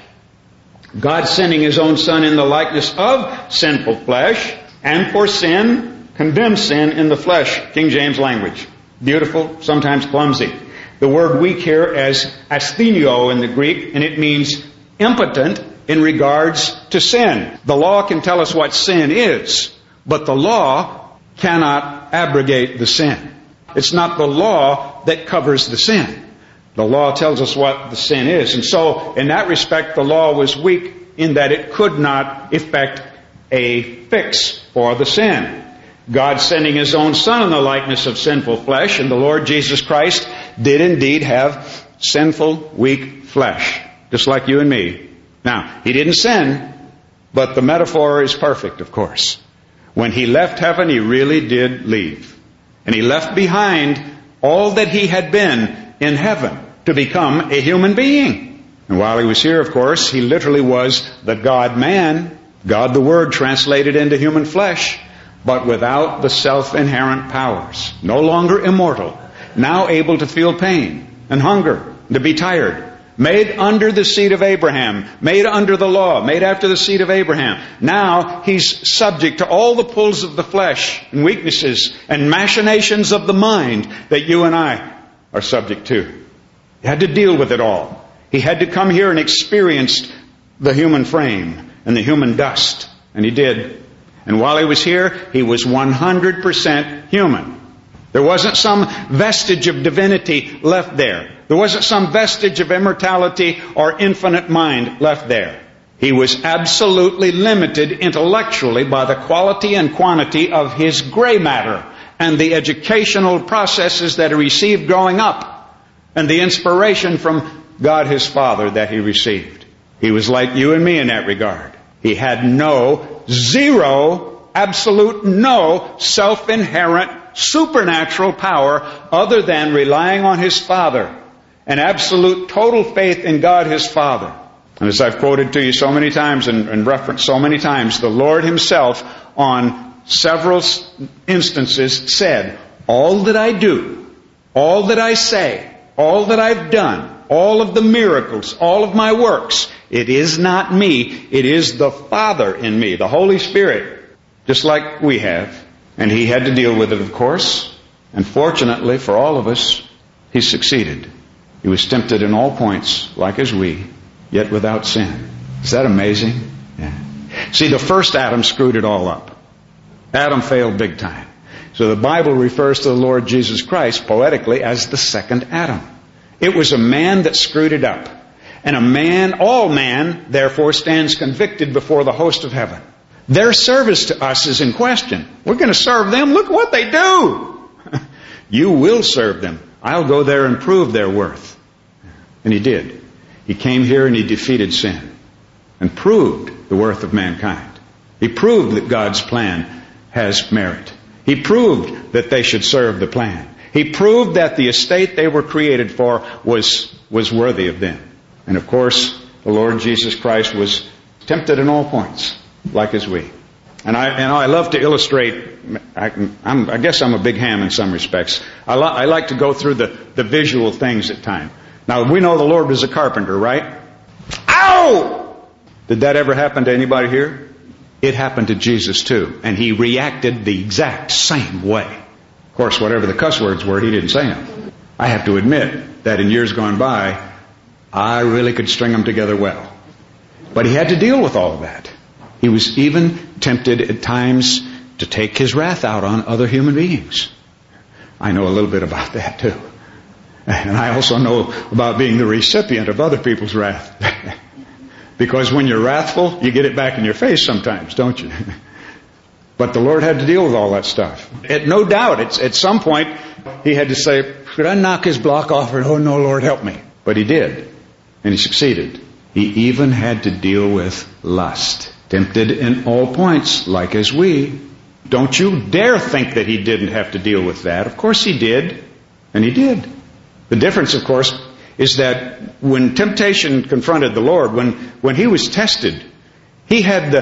God sending His own Son in the likeness of sinful flesh, and for sin, condemned sin in the flesh. King James language. Beautiful, sometimes clumsy. The word weak here as asthenio in the Greek, and it means impotent in regards to sin. The law can tell us what sin is, but the law cannot abrogate the sin. It's not the law that covers the sin. The law tells us what the sin is. And so, in that respect, the law was weak in that it could not effect a fix for the sin. God sending His own Son in the likeness of sinful flesh, and the Lord Jesus Christ did indeed have sinful, weak flesh, just like you and me. Now, He didn't sin, but the metaphor is perfect, of course. When He left heaven, He really did leave. And He left behind all that He had been in heaven to become a human being. And while He was here, of course, He literally was the God-man, God the Word translated into human flesh, but without the self-inherent powers. No longer immortal, now able to feel pain and hunger, to be tired. Made under the seed of Abraham, made under the law, made after the seed of Abraham. Now He's subject to all the pulls of the flesh and weaknesses and machinations of the mind that you and I are subject to. He had to deal with it all. He had to come here and experience the human frame and the human dust. And He did. And while He was here, He was 100% human. There wasn't some vestige of divinity left there. There wasn't some vestige of immortality or infinite mind left there. He was absolutely limited intellectually by the quality and quantity of His gray matter and the educational processes that He received growing up and the inspiration from God His Father that He received. He was like you and me in that regard. He had absolute no self-inherent supernatural power other than relying on His Father and absolute total faith in God His Father. And as I've quoted to you so many times and referenced so many times, the Lord Himself on several instances said, all that I do, all that I say, all that I've done, all of the miracles, all of my works, it is not me, it is the Father in me, the Holy Spirit, just like we have. And He had to deal with it, of course. And fortunately for all of us, He succeeded. He was tempted in all points, like as we, yet without sin. Is that amazing? Yeah. See, the first Adam screwed it all up. Adam failed big time. So the Bible refers to the Lord Jesus Christ poetically as the second Adam. It was a man that screwed it up. And all man, therefore, stands convicted before the host of heaven. Their service to us is in question. We're going to serve them. Look what they do. You will serve them. I'll go there and prove their worth. And He did. He came here and He defeated sin and proved the worth of mankind. He proved that God's plan has merit. He proved that they should serve the plan. He proved that the estate they were created for was worthy of them. And of course, the Lord Jesus Christ was tempted in all points, like as we. And I love to illustrate. I guess I'm a big ham in some respects. I like to go through the visual things at times. Now, we know the Lord was a carpenter, right? Ow! Did that ever happen to anybody here? It happened to Jesus too. And He reacted the exact same way. Of course, whatever the cuss words were, He didn't say them. I have to admit that in years gone by, I really could string them together well. But he had to deal with all of that. He was even tempted at times to take his wrath out on other human beings. I know a little bit about that too. And I also know about being the recipient of other people's wrath. Because when you're wrathful, you get it back in your face sometimes, don't you? But the Lord had to deal with all that stuff. No doubt, at some point, he had to say, should I knock his block off? Or, oh no, Lord, help me. But he did. And he succeeded. He even had to deal with lust. Tempted in all points, like as we. Don't you dare think that he didn't have to deal with that. Of course he did. And he did. The difference, of course, is that when temptation confronted the Lord, when he was tested, he had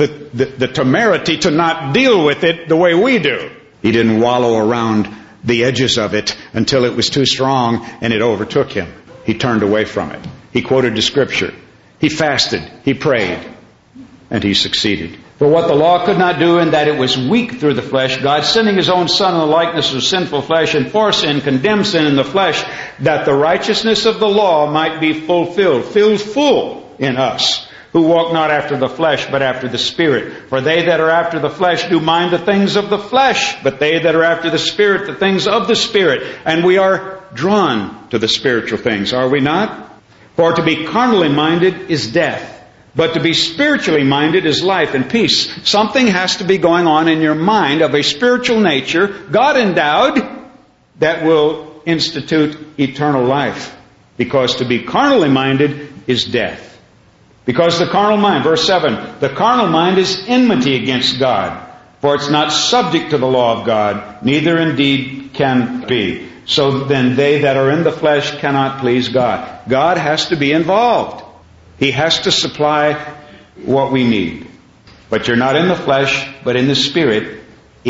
the temerity to not deal with it the way we do. He didn't wallow around the edges of it until it was too strong and it overtook him. He turned away from it. He quoted the Scripture. He fasted. He prayed. And he succeeded. For what the law could not do, in that it was weak through the flesh, God sending His own Son in the likeness of sinful flesh, and for sin condemned sin in the flesh, that the righteousness of the law might be fulfilled, filled full in us, who walk not after the flesh, but after the Spirit. For they that are after the flesh do mind the things of the flesh, but they that are after the Spirit, the things of the Spirit. And we are drawn to the spiritual things, are we not? For to be carnally minded is death, but to be spiritually minded is life and peace. Something has to be going on in your mind of a spiritual nature, God endowed, that will institute eternal life. Because to be carnally minded is death. Because the carnal mind, verse 7, the carnal mind is enmity against God, for it's not subject to the law of God, neither indeed can be. So then they that are in the flesh cannot please God. God has to be involved. He has to supply what we need. But you're not in the flesh, but in the Spirit,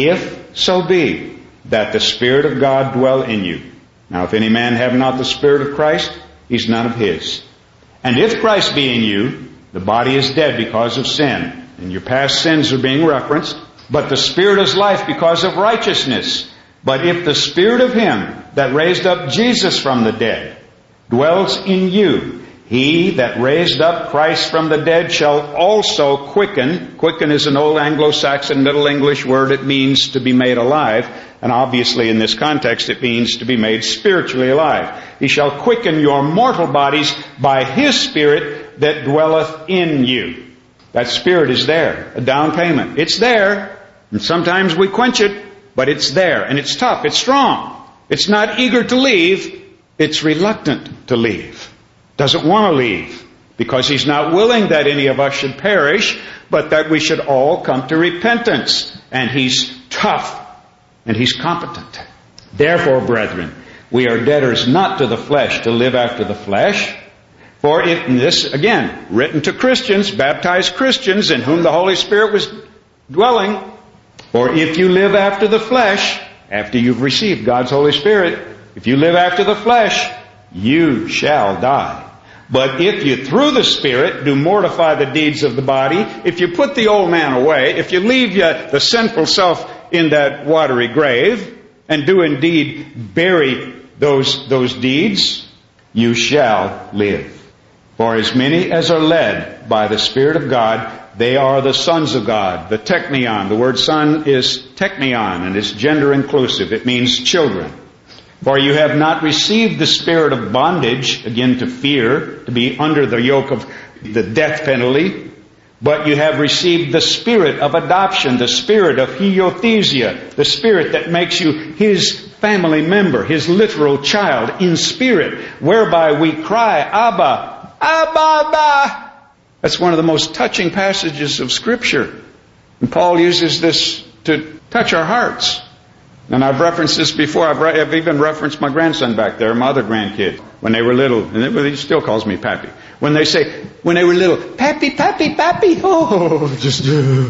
if so be that the Spirit of God dwell in you. Now if any man have not the Spirit of Christ, he's none of his. And if Christ be in you, the body is dead because of sin. And your past sins are being referenced. But the Spirit is life because of righteousness. But if the Spirit of Him that raised up Jesus from the dead dwells in you, He that raised up Christ from the dead shall also quicken. Quicken is an old Anglo-Saxon Middle English word. It means to be made alive. And obviously in this context it means to be made spiritually alive. He shall quicken your mortal bodies by His Spirit that dwelleth in you. That Spirit is there. A down payment. It's there. And sometimes we quench it, but it's there. And it's tough. It's strong. It's not eager to leave. It's reluctant to leave. Doesn't want to leave. Because He's not willing that any of us should perish, but that we should all come to repentance. And He's tough. And He's competent. Therefore, brethren, we are debtors not to the flesh to live after the flesh. For if this, again, written to Christians, baptized Christians, in whom the Holy Spirit was dwelling, or if you live after the flesh, after you've received God's Holy Spirit, if you live after the flesh, you shall die. But if you through the Spirit do mortify the deeds of the body, if you put the old man away, if you leave the sinful self in that watery grave, and do indeed bury those deeds, you shall live. For as many as are led by the Spirit of God, they are the sons of God. The teknion, the word son is teknion, and it's gender inclusive. It means children. For you have not received the spirit of bondage, again to fear, to be under the yoke of the death penalty, but you have received the Spirit of adoption, the Spirit of huiothesia, the Spirit that makes you His family member, His literal child in spirit, whereby we cry, Abba, Abba, Abba. That's one of the most touching passages of Scripture. And Paul uses this to touch our hearts. And I've referenced this before. I've even referenced my grandson back there, my other grandkid, when they were little. And he still calls me Pappy. When they say, when they were little, Pappy, Pappy, Pappy, oh, just,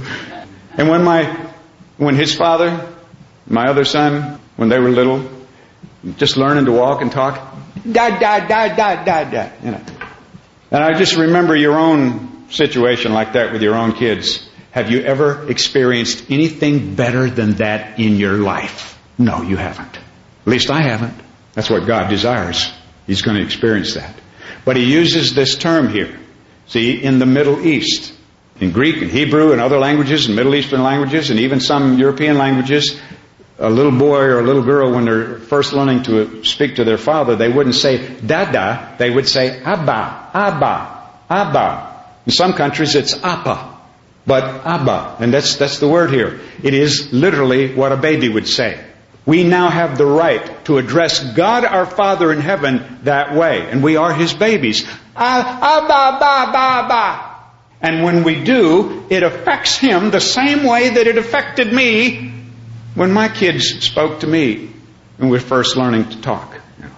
And when his father, my other son, when they were little, just learning to walk and talk, da, da, da, da, da, da, you know. And I just remember your own situation like that with your own kids. Have you ever experienced anything better than that in your life? No, you haven't. At least I haven't. That's what God desires. He's going to experience that. But He uses this term here. See, in the Middle East, in Greek and Hebrew and other languages and Middle Eastern languages and even some European languages, a little boy or a little girl, when they're first learning to speak to their father, they wouldn't say dada, they would say abba, abba, abba. In some countries it's appa, but abba, and that's the word here. It is literally what a baby would say. We now have the right to address God our Father in heaven that way, and we are His babies. Abba, ba, ba, ba. And when we do, it affects Him the same way that it affected me when my kids spoke to me when we were first learning to talk.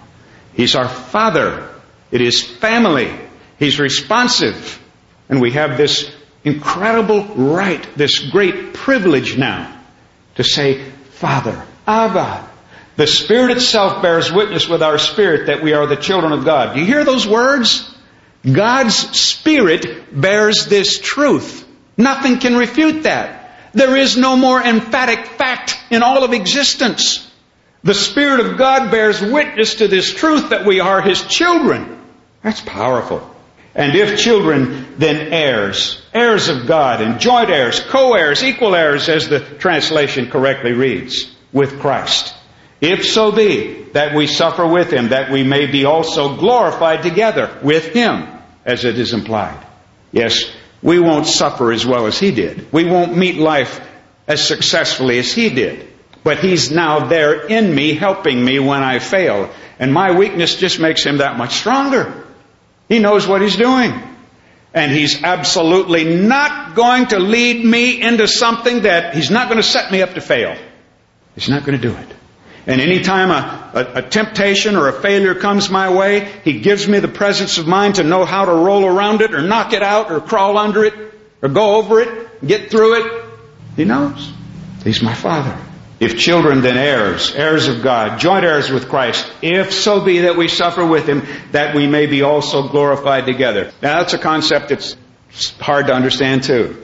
He's our Father. It is family. He's responsive. And we have this incredible right, this great privilege now to say, Father, Abba. The Spirit itself bears witness with our spirit that we are the children of God. Do you hear those words? God's Spirit bears this truth. Nothing can refute that. There is no more emphatic fact in all of existence. The Spirit of God bears witness to this truth that we are His children. That's powerful. And if children, then heirs. Heirs of God and joint heirs, co-heirs, equal heirs, as the translation correctly reads, with Christ. If so be that we suffer with Him, that we may be also glorified together with Him, as it is implied. Yes, we won't suffer as well as He did. We won't meet life as successfully as He did. But He's now there in me, helping me when I fail. And my weakness just makes Him that much stronger. He knows what He's doing. And He's absolutely not going to lead me into something that He's not going to set me up to fail. He's not going to do it. And any time a temptation or a failure comes my way, He gives me the presence of mind to know how to roll around it or knock it out or crawl under it or go over it, get through it. He knows. He's my Father. If children, then heirs, heirs of God, joint heirs with Christ, if so be that we suffer with Him, that we may be also glorified together. Now that's a concept that's hard to understand too.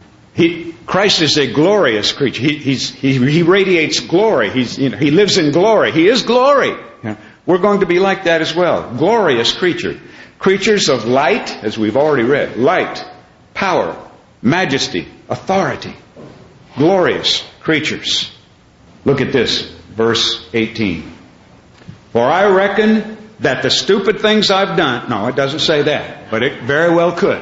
Christ is a glorious creature. He radiates glory. He lives in glory. He is glory. We're going to be like that as well. Glorious creature. Creatures of light, as we've already read. Light, power, majesty, authority. Glorious creatures. Look at this, verse 18. For I reckon that the stupid things I've done... No, it doesn't say that, but it very well could.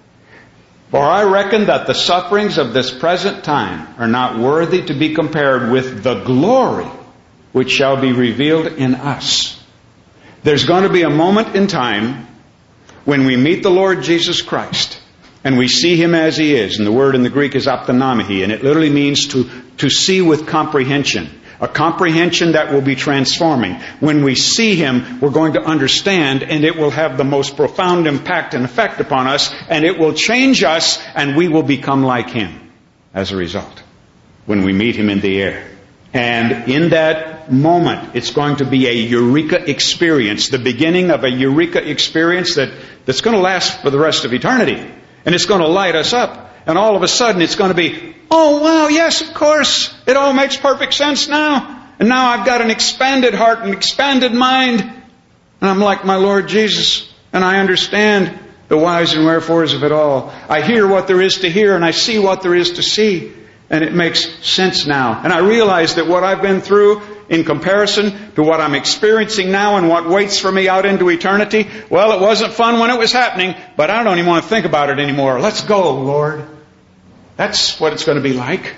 For I reckon that the sufferings of this present time are not worthy to be compared with the glory which shall be revealed in us. There's going to be a moment in time when we meet the Lord Jesus Christ and we see Him as He is. And the word in the Greek is ophthalmomai, and it literally means to see with comprehension. A comprehension that will be transforming. When we see Him, we're going to understand, and it will have the most profound impact and effect upon us, and it will change us, and we will become like Him as a result when we meet Him in the air. And in that moment, it's going to be a eureka experience, the beginning of a eureka experience that's going to last for the rest of eternity. And it's going to light us up. And all of a sudden it's going to be, oh wow, yes, of course. It all makes perfect sense now. And now I've got an expanded heart, an expanded mind. And I'm like my Lord Jesus. And I understand the whys and wherefores of it all. I hear what there is to hear and I see what there is to see. And it makes sense now. And I realize that what I've been through in comparison to what I'm experiencing now and what waits for me out into eternity, well, it wasn't fun when it was happening, but I don't even want to think about it anymore. Let's go, Lord. That's what it's going to be like.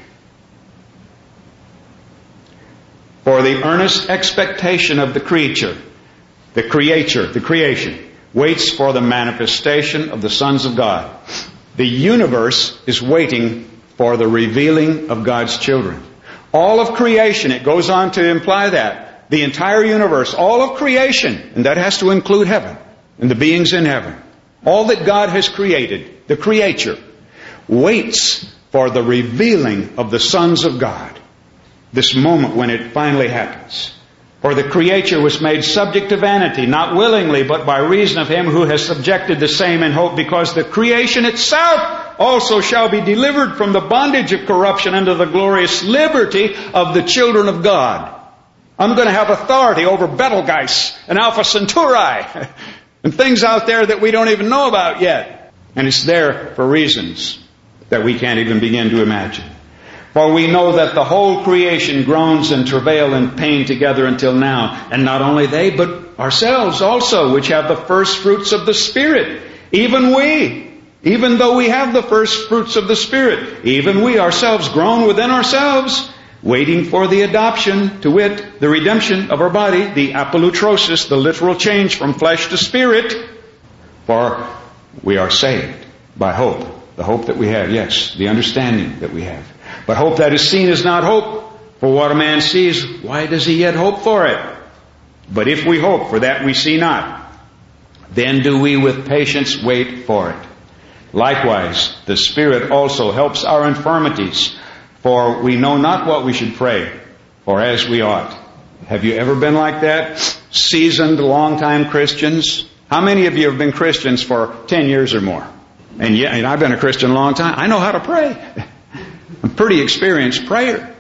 For the earnest expectation of the creature, the creation, waits for the manifestation of the sons of God. The universe is waiting for the revealing of God's children. All of creation, it goes on to imply that. The entire universe, all of creation, and that has to include heaven and the beings in heaven. All that God has created, the creature, waits for the revealing of the sons of God. This moment when it finally happens. For the creature was made subject to vanity, not willingly, but by reason of Him who has subjected the same in hope, because the creation itself also shall be delivered from the bondage of corruption unto the glorious liberty of the children of God. I'm going to have authority over Betelgeuse and Alpha Centauri and things out there that we don't even know about yet. And it's there for reasons that we can't even begin to imagine. For we know that the whole creation groans and travail in pain together until now. And not only they, but ourselves also, which have the first fruits of the Spirit. Even we, even though we have the first fruits of the Spirit, even we ourselves groan within ourselves, waiting for the adoption, to wit, the redemption of our body, the apolutrosis, the literal change from flesh to spirit. For we are saved by hope. The hope that we have, yes, the understanding that we have. But hope that is seen is not hope. For what a man sees, why does he yet hope for it? But if we hope for that we see not, then do we with patience wait for it. Likewise, the Spirit also helps our infirmities, for we know not what we should pray, or as we ought. Have you ever been like that? Seasoned, long-time Christians? How many of you have been Christians for 10 years or more? And I've been a Christian a long time. I know how to pray. I'm a pretty experienced prayer.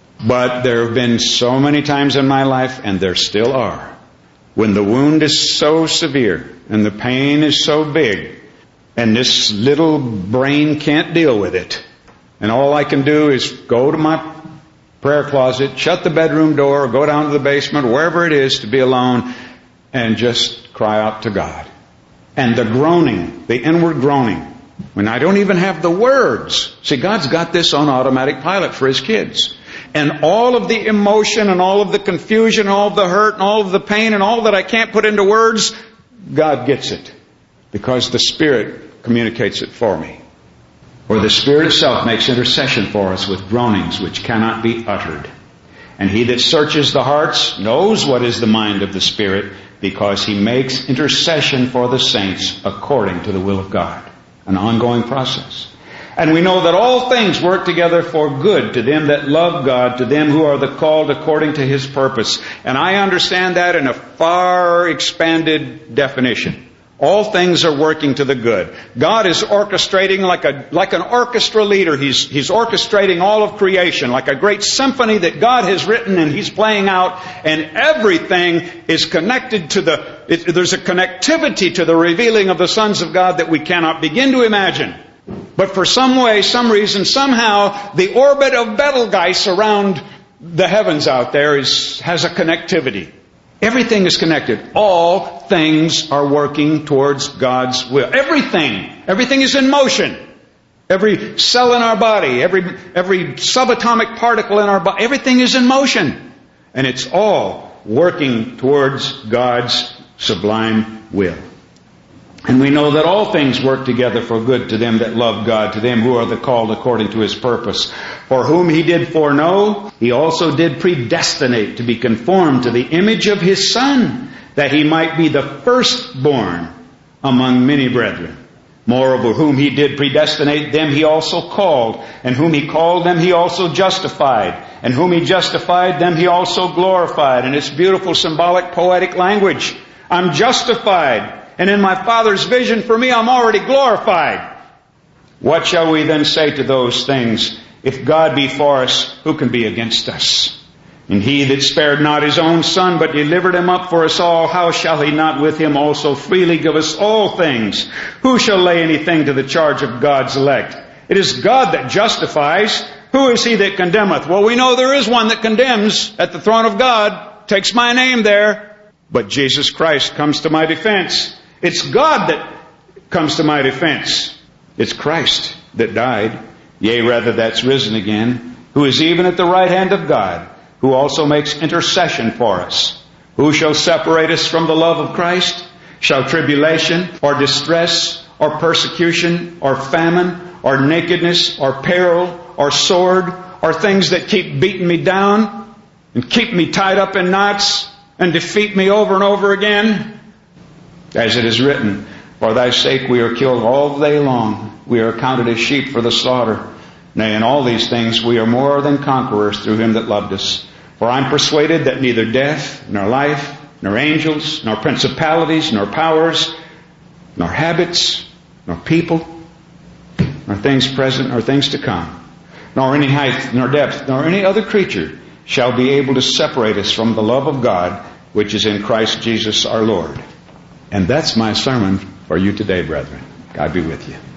But there have been so many times in my life, and there still are, when the wound is so severe and the pain is so big, and this little brain can't deal with it. And all I can do is go to my prayer closet, shut the bedroom door, go down to the basement, wherever it is, to be alone, and just cry out to God. And the groaning, the inward groaning, when I don't even have the words. See, God's got this on automatic pilot for His kids. And all of the emotion and all of the confusion, all of the hurt and all of the pain and all that I can't put into words, God gets it. Because the Spirit communicates it for me. For the Spirit itself makes intercession for us with groanings which cannot be uttered. And He that searches the hearts knows what is the mind of the Spirit, because He makes intercession for the saints according to the will of God. An ongoing process. And we know that all things work together for good to them that love God, to them who are the called according to His purpose. And I understand that in a far expanded definition. All things are working to the good. God is orchestrating like an orchestra leader. He's orchestrating all of creation like a great symphony that God has written and He's playing out. And everything is connected to there's a connectivity to the revealing of the sons of God that we cannot begin to imagine. But for some way, some reason, somehow, the orbit of Betelgeuse around the heavens out there has a connectivity. Everything is connected. All things are working towards God's will. Everything is in motion. Every cell in our body, every subatomic particle in our body, everything is in motion. And it's all working towards God's sublime will. And we know that all things work together for good to them that love God, to them who are the called according to His purpose. For whom He did foreknow, He also did predestinate to be conformed to the image of His Son, that He might be the firstborn among many brethren. Moreover, whom He did predestinate, them He also called. And whom He called, them He also justified. And whom He justified, them He also glorified. And it's beautiful, symbolic, poetic language. I'm justified. And in my Father's vision for me, I'm already glorified. What shall we then say to those things? If God be for us, who can be against us? And He that spared not His own Son, but delivered Him up for us all, how shall He not with Him also freely give us all things? Who shall lay anything to the charge of God's elect? It is God that justifies. Who is He that condemneth? Well, we know there is one that condemns at the throne of God. Takes my name there. But Jesus Christ comes to my defense. It's God that comes to my defense. It's Christ that died, yea, rather that's risen again, who is even at the right hand of God, who also makes intercession for us. Who shall separate us from the love of Christ? Shall tribulation, or distress, or persecution, or famine, or nakedness, or peril, or sword, or things that keep beating me down, and keep me tied up in knots, and defeat me over and over again? As it is written, for Thy sake we are killed all the day long. We are accounted as sheep for the slaughter. Nay, in all these things we are more than conquerors through Him that loved us. For I am persuaded that neither death, nor life, nor angels, nor principalities, nor powers, nor habits, nor people, nor things present, nor things to come, nor any height, nor depth, nor any other creature shall be able to separate us from the love of God, which is in Christ Jesus our Lord. And that's my sermon for you today, brethren. God be with you.